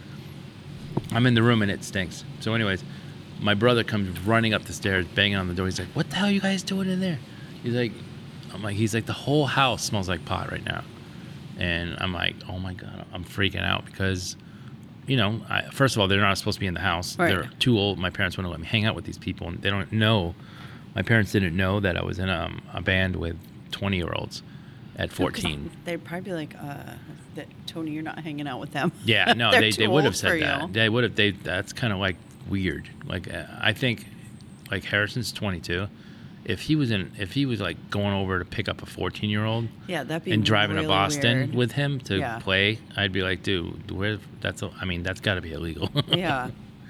I'm in the room and it stinks. So, anyways, my brother comes running up the stairs, banging on the door. He's like, "What the hell are you guys doing in there?" He's like, "I'm like, he's like, the whole house smells like pot right now," and I'm like, "Oh my god, I'm freaking out because." You know, I, first of all, they're not supposed to be in the house. Right. They're too old. My parents wouldn't let me hang out with these people, and they don't know. My parents didn't know that I was in a, a band with twenty-year-olds at fourteen. They'd probably be like, uh, that, Tony, you're not hanging out with them. Yeah, no, They're they, too they would have old said for that. you. They would have. They that's kind of like weird. Like uh, I think, like Harrison's twenty-two. If he was in, if he was like going over to pick up a fourteen-year-old Yeah, that'd be and driving really to Boston weird. with him to Yeah. play, I'd be like, dude, where? That's. A, I mean, that's got to be illegal. Yeah,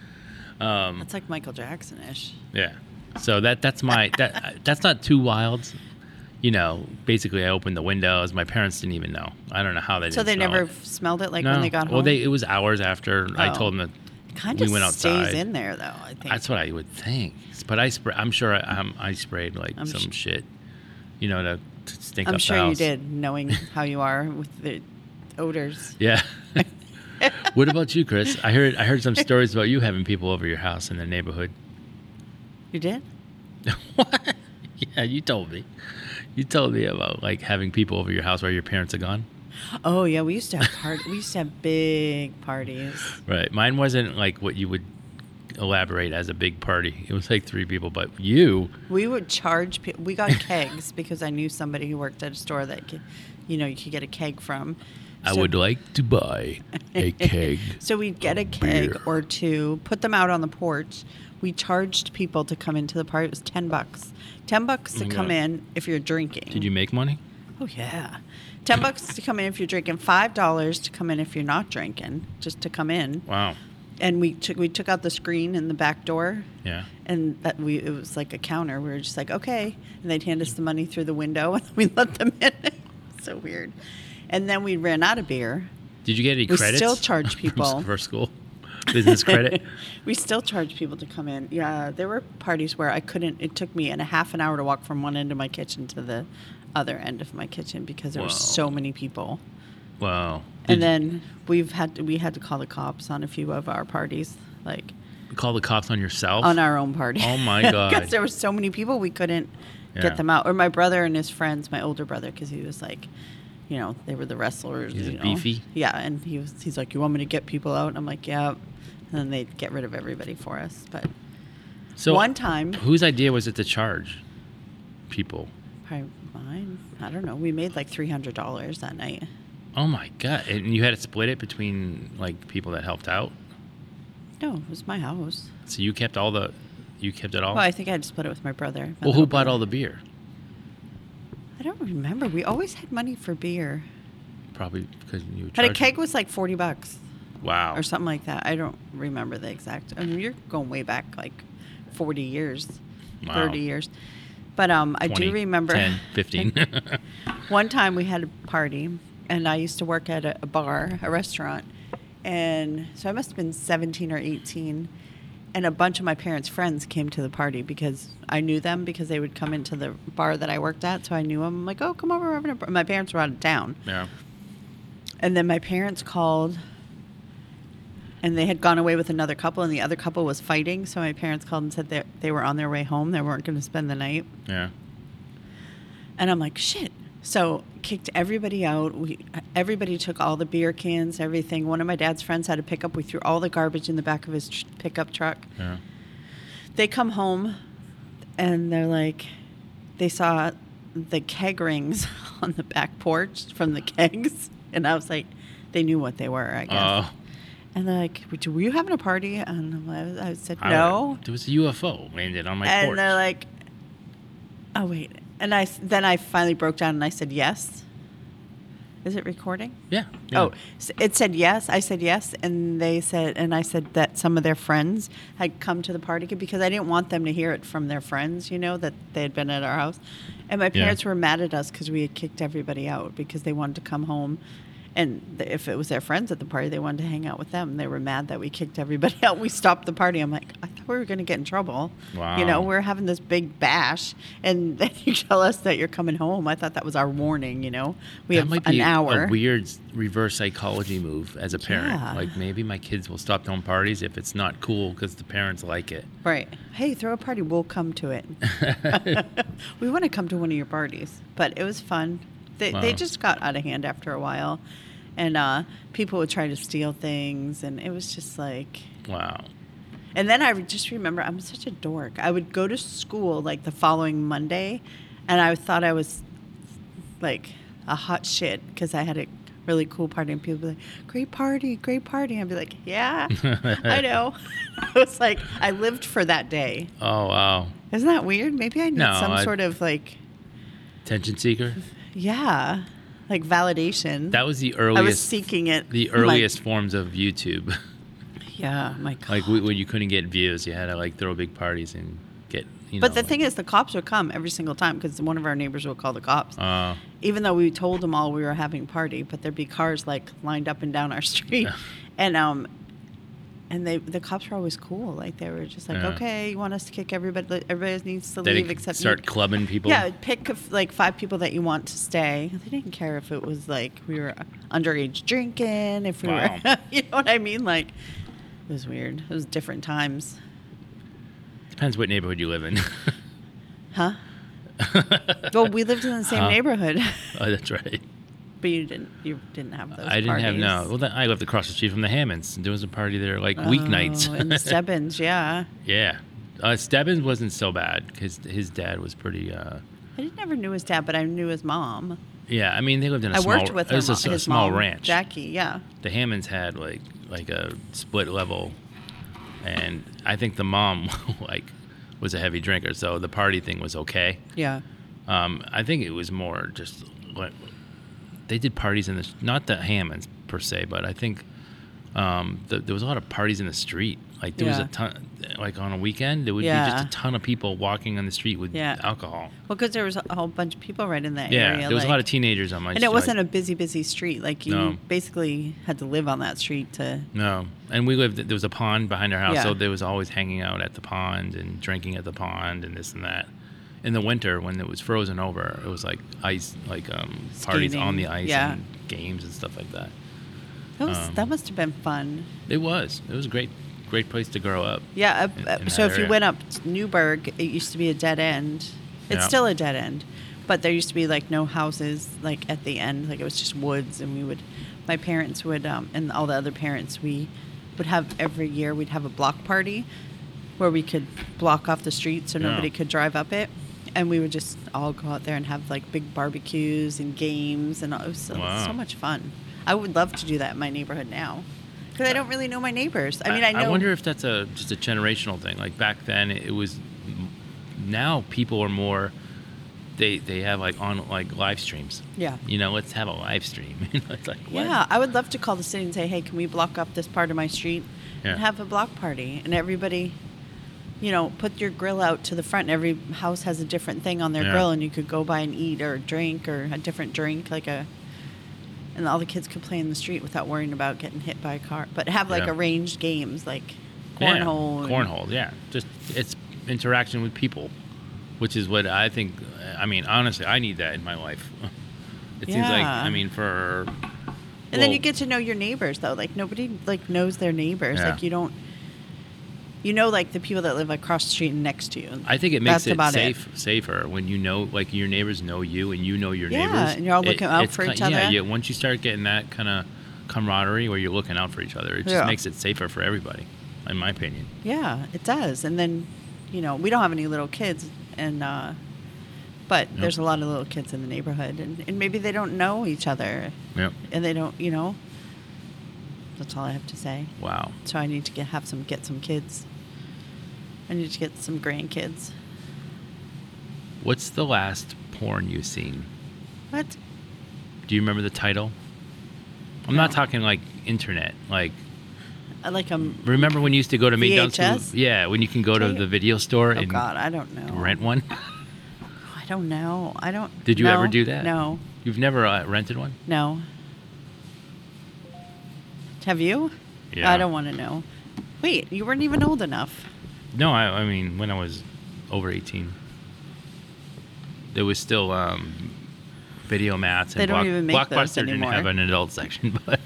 um, that's like Michael Jackson-ish. Yeah. So that that's my that that's not too wild. You know, basically I opened the windows. My parents didn't even know. I don't know how they didn't So they smell never it. f- smelled it like no. when they got home? Well, they it was hours after I Oh. told them kind that of we went outside. stays in there, though, I think. That's what I would think. But I spray, I'm sure I, um, I sprayed like I'm some sh- shit, you know, to, to stink I'm up sure the you house. did, knowing how you are with the odors. Yeah. What about you, Chris? I heard I heard some stories about you having people over your house in the neighborhood. You did? What? Yeah, you told me. You told me about like having people over your house while your parents are gone. Oh, yeah, we used to have part- we used to have big parties. Right. Mine wasn't like what you would elaborate as a big party. It was like three people, but you. We would charge people. We got kegs because I knew somebody who worked at a store that, could, you know, you could get a keg from. I So- would like to buy a keg. So we'd get a of keg beer. or two, put them out on the porch. We charged people to come into the party. It was ten bucks. Ten bucks to Oh my come God. in if you're drinking. Did you make money? Oh yeah, ten bucks to come in if you're drinking. Five dollars to come in if you're not drinking. Just to come in. Wow. And we took we took out the screen in the back door. Yeah. And that we it was like a counter. We were just like, okay, and they'd hand us the money through the window, and we let them in. So weird. And then we ran out of beer. Did you get any We credits? still charge from- people. for school. Business credit. We still charge people to come in. Yeah, there were parties where I couldn't. It took me in a half an hour to walk from one end of my kitchen to the other end of my kitchen because there were Wow. so many people. Wow. And Did then we've had to, we had to call the cops on a few of our parties, like you call the cops on yourself? on our own party. Oh, my God. Because there were so many people, we couldn't Yeah. get them out. Or my brother and his friends, my older brother, because he was like, you know, they were the wrestlers. He's you know. beefy? Yeah, and he was. He's like, you want me to get people out? And I'm like, yeah. And then they'd get rid of everybody for us. But So one time, whose idea was it to charge people? probably mine. I don't know. We made like three hundred dollars that night. Oh my god! And you had to split it between like people that helped out. No, it was my house. So you kept all the, you kept it all. Well, I think I had to split it with my brother. my well, who little bought brother. all the beer? I don't remember. We always had money for beer. Probably because you. But a charged- keg was like forty bucks Wow. or something like that. I don't remember the exact. I mean, you're going way back like forty years, Wow. thirty years. But um, I twenty, do remember ten, fifteen. one time we had a party, and I used to work at a, a bar, a restaurant, and so I must have been seventeen or eighteen, and a bunch of my parents' friends came to the party because I knew them because they would come into the bar that I worked at, so I knew them. I'm like, oh, come over, we're having a party. My parents were out of town. Yeah. And then my parents called, and they had gone away with another couple, and the other couple was fighting. So my parents called and said that they were on their way home. They weren't going to spend the night. Yeah. And I'm like, shit. So kicked everybody out. We everybody took all the beer cans, everything. One of my dad's friends had a pickup. We threw all the garbage in the back of his tr- pickup truck. Yeah. They come home, and they're like, they saw the keg rings on the back porch from the kegs. And I was like, they knew what they were, I guess. Oh. And they're like, were you having a party? And I, I said, I- no. There was a U F O landed on my And porch. they're like, oh, wait. And I, then I finally broke down and I said, yes. Is it recording? yeah. yeah. Oh, s- it said yes. I said yes. And they said, and I said that some of their friends had come to the party because I didn't want them to hear it from their friends, you know, that they had been at our house. And my Yeah. parents were mad at us because we had kicked everybody out because they wanted to come home. And th- if it was their friends at the party, they wanted to hang out with them. They were mad that we kicked everybody out. We stopped the party. I'm like, I thought we were going to get in trouble. Wow. You know, we're having this big bash, and then you tell us that you're coming home. I thought that was our warning, you know. We that have might an be hour. a weird reverse psychology move as a parent. Yeah. Like maybe my kids will stop throwing parties if it's not cool because the parents like it. Right. Hey, throw a party. We'll come to it. We want to come to one of your parties. But it was fun. They, Wow. they just got out of hand after a while. And uh, people would try to steal things. And it was just like... Wow. And then I re- just remember, I'm such a dork. I would go to school like the following Monday. And I thought I was like a hot shit because I had a really cool party. And people would be like, great party, great party. I'd be like, yeah, I know. I was like, I lived for that day. Oh, wow. Isn't that weird? Maybe I need No, some I- sort of like, Attention seeker? yeah, like validation. That was the I was earliest seeking it. the like- earliest forms of YouTube. yeah, my God. Like we, when you couldn't get views, you had to like throw big parties and get, you know. But the like- thing is, the cops would come every single time because one of our neighbors would call the cops. Uh, Even though we told them all we were having a party, but there'd be cars like lined up and down our street. and um, and they the cops were always cool. Like they were just like, Yeah. okay, you want us to kick everybody? Everybody needs to they leave didn't except start you. clubbing people. Yeah, pick f- like five people that you want to stay. They didn't care if it was like we were underage drinking, if we Wow. were, you know what I mean? Like, it was weird. It was different times. Depends what neighborhood you live in. Huh? Well, we lived in the same Huh? neighborhood, Oh, that's right. but you didn't. You didn't have those. I didn't have no. parties. Well, then I lived across the street from the Hammonds. There was a party there like Oh, weeknights. and the Stebbins, yeah. Yeah, uh, Stebbins wasn't so bad because his dad was pretty. Uh, I didn't never knew his dad, but I knew his mom. yeah, I mean they lived in a I small. worked with it her was a, mo- s- a his small mom, ranch. Jackie. Yeah. The Hammonds had like like a split level, and I think the mom like was a heavy drinker, so the party thing was okay. Yeah. Um, I think it was more just like they did parties in the not the Hammonds per se, but I think um, the, there was a lot of parties in the street. Like there was Yeah. a ton, like on a weekend, there would be Yeah. just a ton of people walking on the street with Yeah. alcohol. Well, because there was a whole bunch of people right in that Yeah, area. there was like, a lot of teenagers on my and street. it wasn't a busy, busy street. Like you No. basically had to live on that street to. No, and we lived. There was a pond behind our house, Yeah. so there was always hanging out at the pond and drinking at the pond and this and that. In the winter, when it was frozen over, it was like ice, like um, parties Skating, on the ice yeah. and games and stuff like that. That was Um, that must have been fun. It was. It was a great, great place to grow up. Yeah. in- Uh, in so that if you area. went up to Newburgh, it used to be a dead end. It's Yeah. still a dead end, but there used to be like no houses like at the end. Like it was just woods, and we would, my parents would, um, and all the other parents, we would have every year we'd have a block party where we could block off the street so Yeah. nobody could drive up it. And we would just all go out there and have like big barbecues and games, and it was so, Wow. so much fun. I would love to do that in my neighborhood now, because I don't really know my neighbors. I mean, I, know. I wonder if that's a just a generational thing. Like back then, it was. Now people are more. They they have like on like live streams. Yeah. You know, let's have a live stream. You know, it's like what? Yeah, I would love to call the city and say, "Hey, can we block up this part of my street Yeah. and have a block party?" And everybody, you know, put your grill out to the front. Every house has a different thing on their Yeah. grill, and you could go by and eat or drink or a different drink, like a, and all the kids could play in the street without worrying about getting hit by a car. But have like Yeah. arranged games, like Yeah, cornhole. and- cornhole, yeah. Just it's interaction with people, which is what I think. I mean, honestly, I need that in my life. It seems like, Yeah. I mean, for And then well, you get to know your neighbors, though. Like nobody like knows their neighbors. Yeah. Like you don't. You know, like the people that live across the street and next to you. I think it makes That's it about safe, safer when you know, like your neighbors know you and you know your Yeah, neighbors. and you're all It- looking out it's for ki- each Yeah, other. yeah. Once you start getting that kind of camaraderie where you're looking out for each other, it just Yeah. makes it safer for everybody, in my opinion. Yeah, it does. And then, you know, we don't have any little kids, and uh, but Nope. there's a lot of little kids in the neighborhood, and, and maybe they don't know each other, Yep. and they don't, you know. That's all I have to say. Wow. So I need to get have some get some kids. I need to get some grandkids. What's the last porn you've seen? What? Do you remember the title? I'm not No. talking like internet. Like, I like um. remember when you used to go to V H McDonald's? S? Yeah, when you can go to Tape? the video store Oh and God, I don't know. rent one. I don't know. I don't. Did you no, ever do that? No, You've never uh, rented one? no. Have you? Yeah. I don't want to know. Wait, you weren't even old enough. No, I, I mean when I was over eighteen, there was still um, video mats. And They don't Block- even make those Blockbuster didn't anymore. have an adult section, but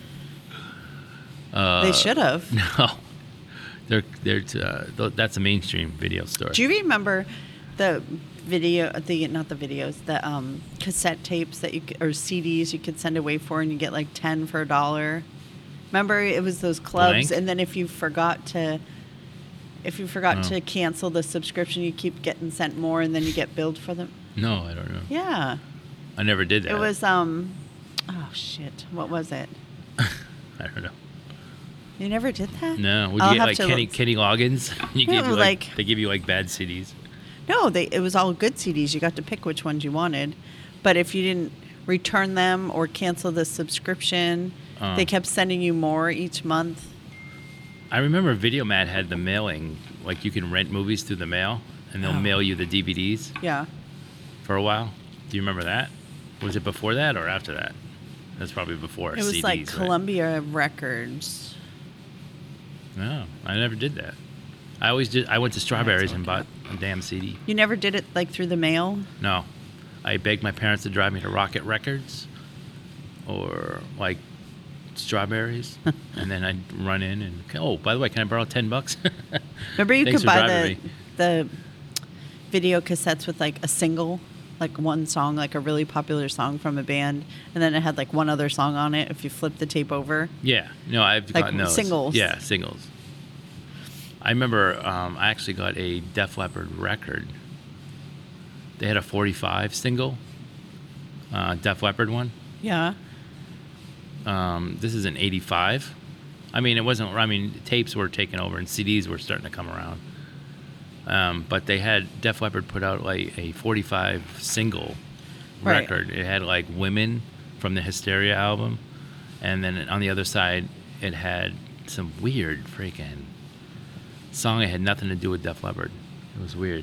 uh, They should have. No, they're they're t- uh, th- that's a mainstream video store. Do you remember the video? The not the videos, the um, cassette tapes that you c- or C Ds you could send away for, and you get like ten for a dollar. Remember, it was those clubs, Blank? and then if you forgot to, if you forgot Oh. to cancel the subscription, you keep getting sent more, and then you get billed for them. No, I don't know. Yeah, I never did that. it was um, oh shit, what was it? I don't know. You never did that? No, would I'll you get have like to Kenny look- Kenny Loggins? You Yeah, gave you like, like- they give you like bad C Ds. No, they it was all good C Ds. You got to pick which ones you wanted. But if you didn't return them or cancel the subscription, Uh. they kept sending you more each month. I remember Videomat had the mailing, like you can rent movies through the mail, and they'll Oh. mail you the D V Ds Yeah. for a while. Do you remember that? Was it before that or after that? That's probably before It was C Ds. like right? Columbia Records. No, I never did that. I always did. I went to Strawberries and okay. bought a damn C D. You never did it like through the mail? No, I begged my parents to drive me to Rocket Records, or like Strawberries, and then I'd run in and oh, by the way, can I borrow ten bucks? Remember you Thanks could for buy driving the me. the video cassettes with like a single, like one song, like a really popular song from a band, and then it had like one other song on it if you flip the tape over. Yeah, no, I've Like gotten those. singles. Yeah, singles. I remember um, I actually got a Def Leppard record. They had a forty-five single, uh, Def Leppard one. Yeah. Um, this is an eighty-five. I mean, it wasn't. I mean, tapes were taken over and C Ds were starting to come around. Um, but they had Def Leppard put out like a forty-five single Right. record. It had like "Women" from the Hysteria album, and then on the other side, it had some weird freaking song. It had nothing to do with Def Leppard. It was weird.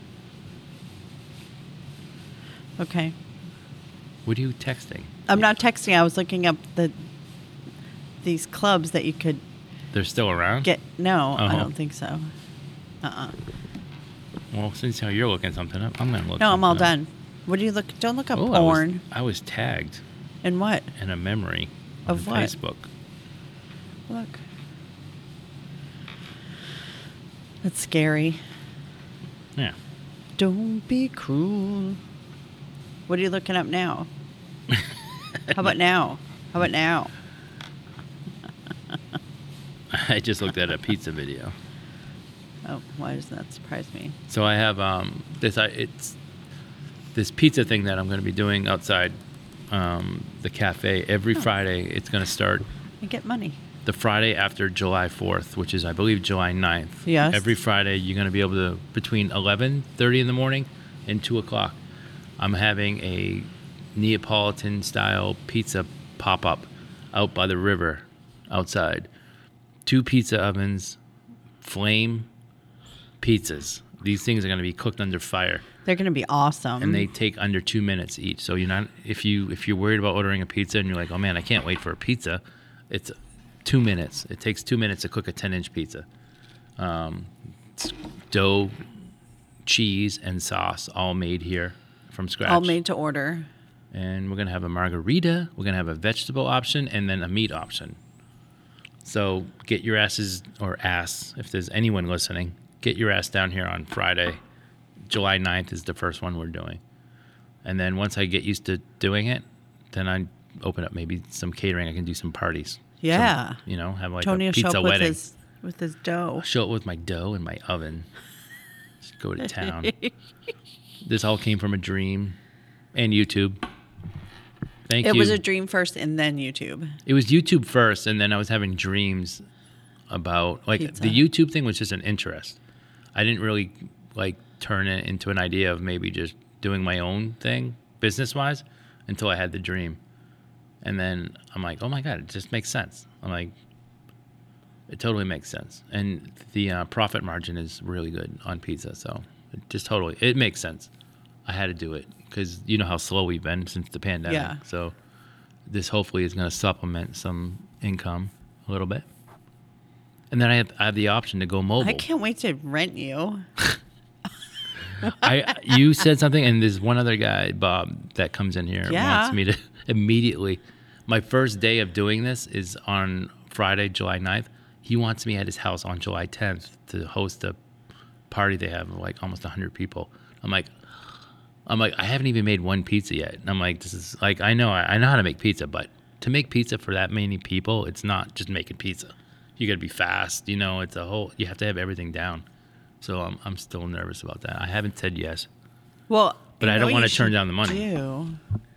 Okay. What are you texting? I'm not texting. I was looking up the these clubs that you could They're still around. get. No, I Uh-huh. don't think so. Uh-uh. Well, since how you're looking something up, I'm gonna look. No, I'm all something up. done. What do you look? Don't look up Oh, I was- porn. I was tagged And what? in a memory Of on what? Facebook. Look. That's scary. Yeah. Don't be cruel. What are you looking up now? How about now? How about now? I just looked at a pizza video. Oh, why does that surprise me? So I have um, this. I it's this pizza thing that I'm going to be doing outside um, the cafe every Oh. Friday. It's going to start I get money. the Friday after July fourth, which is I believe July ninth. Yes. Every Friday you're going to be able to between eleven thirty in the morning and two o'clock. I'm having a Neapolitan style pizza pop up out by the river outside. Two pizza ovens, flame, pizzas. These things are going to be cooked under fire, They're going to be awesome. and they take under two minutes each. So you're not if you if you're worried about ordering a pizza and you're like, oh man, I can't wait for a pizza. It's two minutes. It takes two minutes to cook a ten inch pizza. Um, it's dough, cheese, and sauce all made here from scratch. all made to order. And we're going to have a margarita. We're going to have a vegetable option and then a meat option. So get your asses, or ass, if there's anyone listening, get your ass down here on Friday. July ninth is the first one we're doing. And then once I get used to doing it, then I open up maybe some catering. I can do some parties. Yeah. Some, you know, have like Tony a will show pizza up with wedding. his, with his dough. Show it with my dough and my oven. Just go to town. This all came from a dream and YouTube. Thank It you. was a dream first and then YouTube. It was YouTube first, and then I was having dreams about like Pizza. the YouTube thing was just an interest. I didn't really like turn it into an idea of maybe just doing my own thing business wise until I had the dream. And then I'm like, oh my God, it just makes sense. I'm like, it totally makes sense. And the uh, profit margin is really good on pizza. So it just totally, it makes sense. I had to do it because you know how slow we've been since the pandemic. Yeah. So this hopefully is going to supplement some income a little bit. And then I have, I have the option to go mobile. I can't wait to rent you. I you said something, and there's one other guy, Bob, that comes in here Yeah. wants me to immediately. My first day of doing this is on Friday, July ninth. He wants me at his house on July tenth to host a party they have of like almost one hundred people. I'm like, I'm like, I haven't even made one pizza yet. And I'm like, this is like, I know, I know how to make pizza, but to make pizza for that many people, it's not just making pizza. You got to be fast, you know. It's a whole. You have to have everything down. So I'm I'm still nervous about that. I haven't said yes. Well, But you I know don't what wanna you turn should down the money. Do?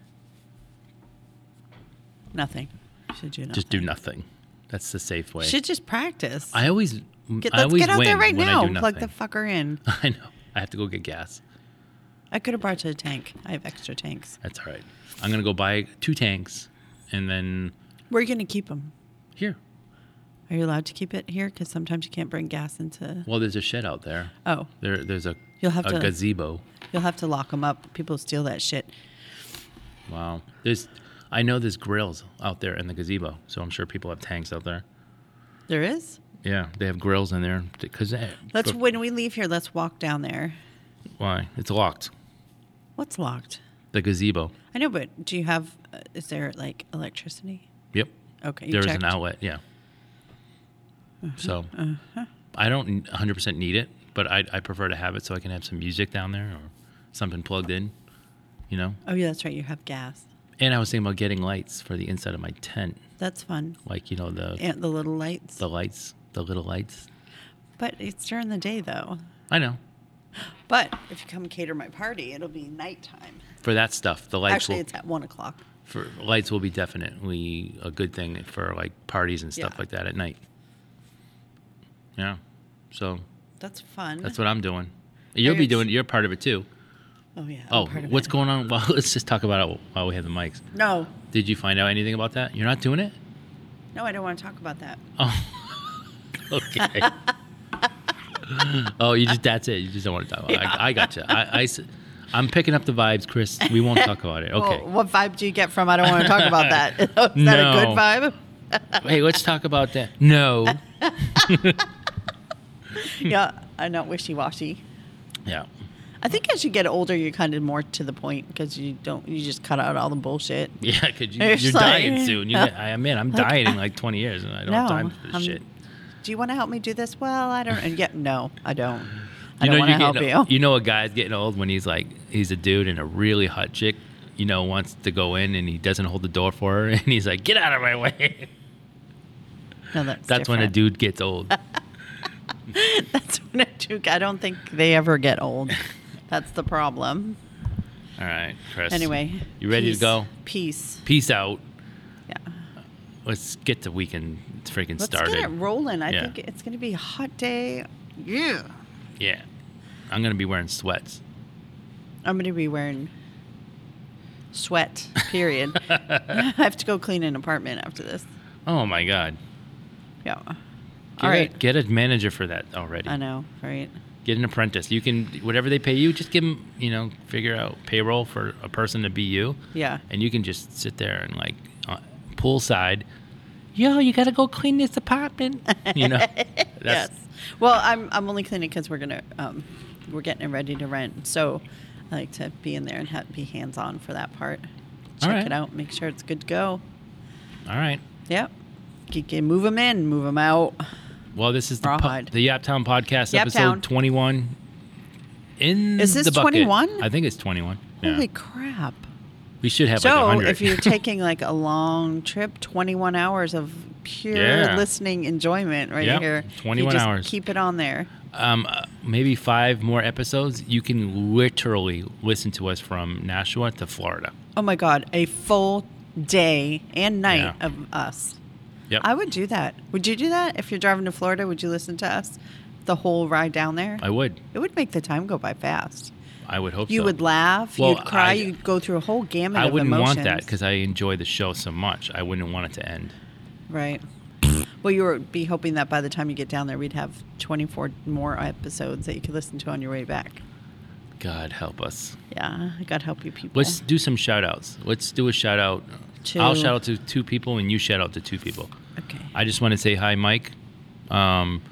Nothing. You should do nothing. Just do nothing. That's the safe way. You should just practice. I always, Get, I let's always get out win there right when now. I do Plug nothing. the fucker in. I know. I have to go get gas. I could have brought you a tank. I have extra tanks. That's all right. I'm gonna go buy two tanks, and then Where are you going to keep them? here. Are you allowed to keep it here? Because sometimes you can't bring gas into. Well, there's a shed out there. Oh, There, there's a You'll have a to- gazebo. you'll have to lock them up. People steal that shit. Wow. There's, I know there's grills out there in the gazebo, so I'm sure people have tanks out there. There is. Yeah, they have grills in there because Let's when we leave here. Let's walk down there. why it's locked. What's locked? The gazebo. I know, but do you have? Uh, is there like electricity? Yep. Okay, you There is checked? an outlet. Yeah. Uh-huh, So I don't one hundred percent need it, but I I prefer to have it so I can have some music down there or something plugged in. You know. Oh yeah, that's right. You have gas. And I was thinking about getting lights for the inside of my tent, That's fun. like you know the And the little lights. the lights, the little lights. But it's during the day though. I know. But if you come cater my party, it'll be nighttime. For that stuff, the lights Actually, will it's at one o'clock. for lights will be definitely a good thing for like parties and stuff Yeah. like that at night. Yeah. So That's fun. that's what I'm doing. You'll be There's- doing. You're part of it too. Oh yeah. I'm Oh, part of what's it. going on? Well, let's just talk about it while we have the mics. No, Did you find out anything about that? You're not doing it? no, I don't want to talk about that. Oh, okay. Oh, you just that's it. You just don't want to talk about it. I, I got you. I, I, am picking up the vibes, Chris. We won't talk about it. Okay. Well, what vibe do you get from I don't want to talk about that? Is that No. a good vibe? Hey, let's talk about that. No. Yeah, I'm not wishy-washy. Yeah. I think as you get older, you're kind of more to the point because you don't, you just cut out all the bullshit. Yeah, because you, You're you're just like- dying soon. You, I mean, I'm dying in like twenty years, and I don't No, have time for this I'm- shit. Do you want to help me do this? Well, I don't. And yeah, no, I don't. I You don't know, want to you're help getting, you. you know, a guy's getting old when he's like, he's a dude and a really hot chick, you know, wants to go in and he doesn't hold the door for her, and he's like, "Get out of my way." No, that's That's when a different. dude gets old. That's when a dude. I don't think they ever get old. That's the problem. All right, Chris. Anyway, you ready peace. to go? Peace. Peace out. Yeah. Let's get the weekend freaking Let's started. get it rolling. I Yeah. think it's going to be a hot day. Yeah. Yeah, I'm gonna be wearing sweats. I'm going to be wearing sweat. Period. I have to go clean an apartment after this. Oh my god. Yeah. Get All a, right. get a manager for that already. I know, right? Get an apprentice. You can, whatever they pay you, just give them, you know, figure out payroll for a person to be you. Yeah. And you can just sit there and like uh, poolside. Yo, you got to go clean this apartment. You know? That's, yes. Well, I'm I'm only cleaning because we're gonna um, we're getting it ready to rent. So I like to be in there and have, be hands on for that part. Check right. it out. Make sure it's good to go. All right. Yep. G- g- move them in. Move them out. Well, this is the, Rawhide. po- the Yaptown Podcast, Yaptown. episode twenty-one. In Is this the bucket. twenty-one? I think it's twenty-one. Yeah. Holy crap. We should have like So one hundred. if you're taking like a long trip, twenty-one hours of pure Yeah. listening enjoyment right Yep, here. twenty-one You just hours. Keep it on there. um, uh, maybe five more episodes, you can literally listen to us from Nashua to Florida. Oh my God, a full day and night Yeah. of us. Yep. I would do that. Would you do that? If you're driving to Florida, would you listen to us the whole ride down there? I would. It would make the time go by fast. I would hope You so. would laugh, Well, you'd cry, I- you'd go through a whole gamut I of wouldn't emotions. want that because I enjoy the show so much. I wouldn't want it to end. Right. Well, you would be hoping that by the time you get down there, we'd have twenty-four more episodes that you could listen to on your way back. God help us. Yeah, God help you people. Let's do some shout outs. Let's do a shout out. To- I'll shout out to two people and you shout out to two people. Okay. I just want to say hi, Mike. Um,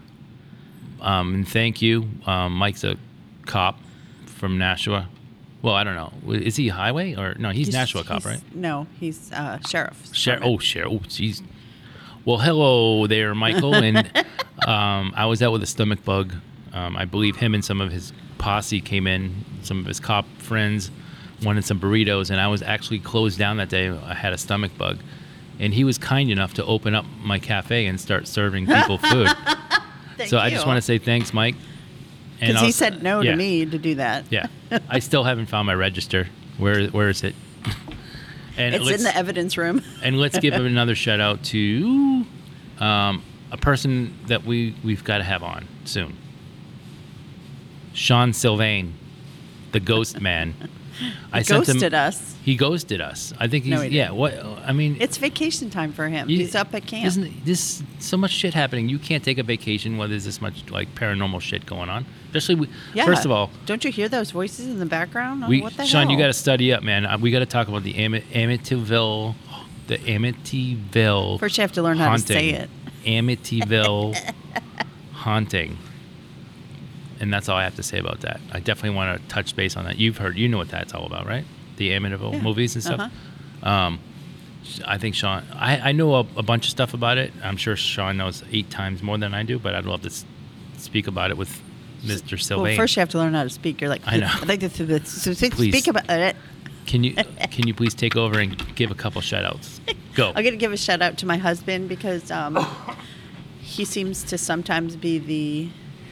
um, and thank you. Um, Mike's a cop from Nashua. Well, I don't know. Is he highway or no? He's, Nashua cop, he's- right? No, he's uh, sheriff. Sheriff. Oh, sheriff. Oh, jeez. Well, hello there, Michael. And um, I was out with a stomach bug. Um, I believe him and some of his posse came in. Some of his cop friends wanted some burritos, and I was actually closed down that day. I had a stomach bug, and he was kind enough to open up my cafe and start serving people food. Thank so I you. just want to say thanks, Mike. And Because he I'll- said no yeah, to me to do that. Yeah, I still haven't found my register. Where Where is it? And It's let's- in the evidence room. and let's give another shout out to um, a person that we we've got to have on soon. Sean Sylvain, the Ghost Man. I sent him. Ghosted us. He ghosted us. I think he's No, he yeah. didn't. What I mean, It's vacation time for him. you- He's up at camp. Isn't this so much shit happening? You can't take a vacation when there's this much like paranormal shit going on. Especially, we, Yeah. first of all, Don't you hear those voices in the background? Oh, we what the Sean, hell? you got to study up, man. Uh, We got to talk about the Ami- Amityville, the Amityville. First, you have to learn how to say it. Amityville haunting. And that's all I have to say about that. I definitely want to touch base on that. You've heard, you know what that's all about, right? The Amityville Yeah. movies and stuff. Uh-huh. Um, I think Sean, I, I know a, a bunch of stuff about it. I'm sure Sean knows eight times more than I do, but I'd love to s- speak about it with Mister Sylvain. Well, first you have to learn how to speak. You're like, I know. I'd like to th- th- th- Please. speak about it. Can you can you please take over and give a couple shout outs? Go. I'm going to give a shout out to my husband because um, he seems to sometimes be the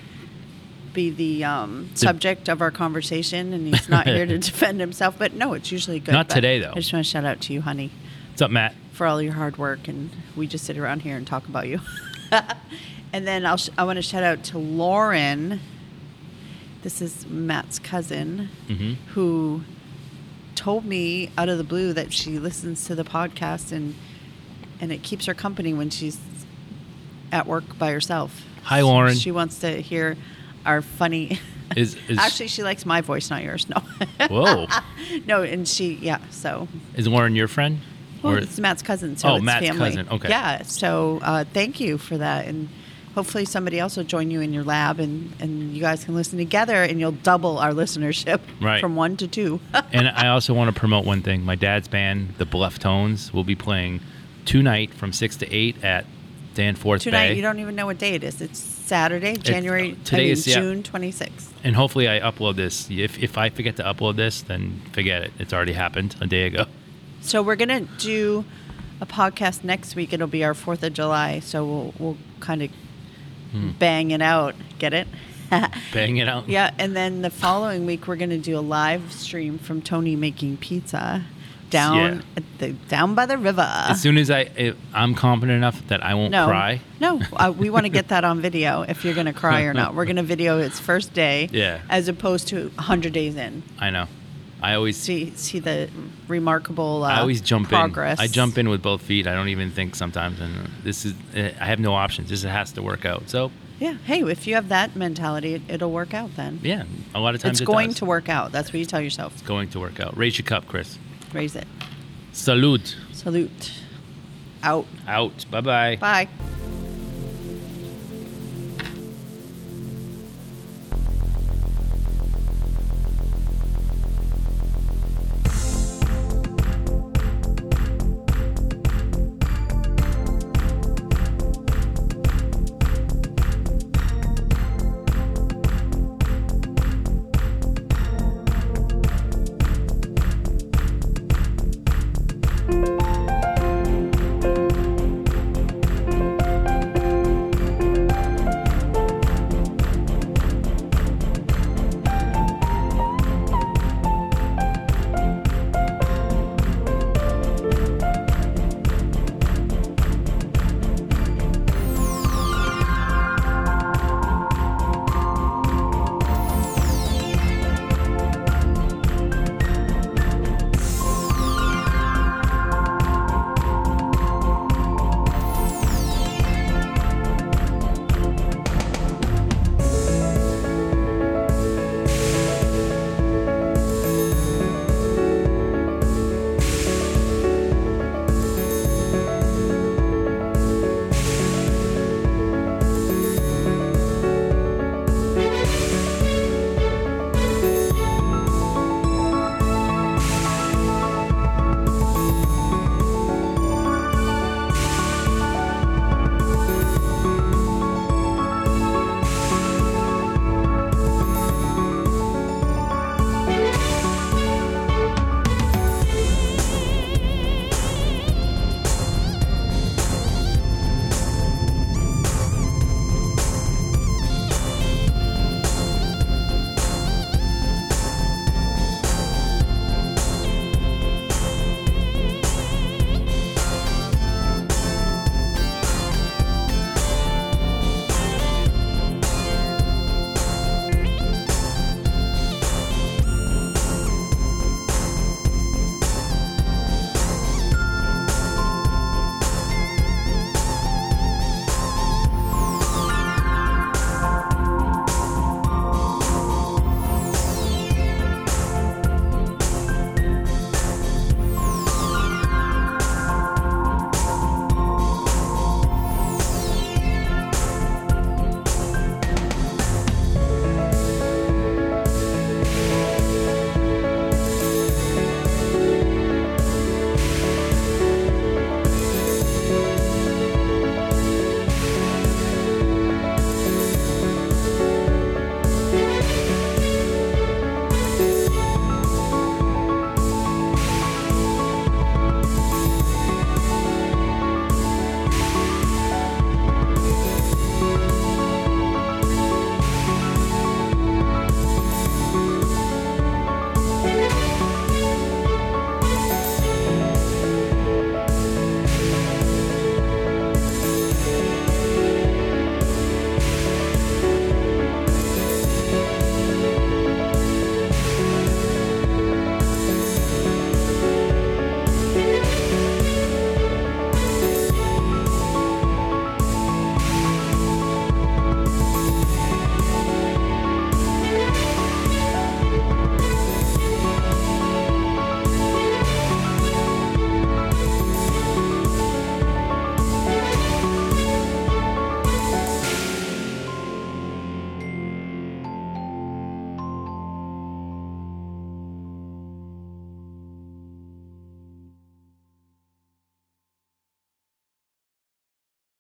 be the um, subject of our conversation, and he's not here to defend himself. But no, it's usually good. Not But today, though. I just want to shout out to you, honey, What's up, Matt? for all your hard work, and we just sit around here and talk about you. And then I'll sh- I want to shout out to Lauren. This is Matt's cousin, Mhm. who told me out of the blue that she listens to the podcast and and it keeps her company when she's at work by herself. Hi, Lauren. She wants to hear our funny. Is- is- Actually, she likes my voice, not yours. No. Whoa. No, and she yeah. So Is Lauren your friend? well, Or- it's Matt's cousin, so Oh, it's Matt's family. cousin, okay. Yeah. So uh, thank you for that, and hopefully somebody else will join you in your lab, and and you guys can listen together, and you'll double our listenership Right. from one to two. And I also want to promote one thing. My dad's band, the Bluff Tones, will be playing tonight from six to eight at Danforth Tonight, Bay. you don't even know what day it is. It's Saturday, January. today I mean, is- yeah. June twenty-sixth. And hopefully I upload this. If, if I forget to upload this, then forget it. It's already happened a day ago. So we're gonna do a podcast next week. It'll be our Fourth of July, so we'll we'll kind of Hmm. bang it out. Get it? Bang it out. Yeah, and then the following week we're gonna do a live stream from Tony making pizza down Yeah. at the down by the river. As soon as I, if I'm confident enough that I won't no, cry. no, uh, we want to get that on video. If you're gonna cry or not, we're gonna video its first day, Yeah. as opposed to one hundred days in. I know. I always See see the remarkable. Uh, I always jump progress. in. I jump in with both feet. I don't even think sometimes, and this is I have no options. This has to work out. So Yeah. Hey, if you have that mentality, it, it'll work out then. Yeah, a lot of times It's it going does. to work out. That's what you tell yourself. It's going to work out. Raise your cup, Chris. Raise it. Salute. Salute. Out. Out. Bye-bye. Bye.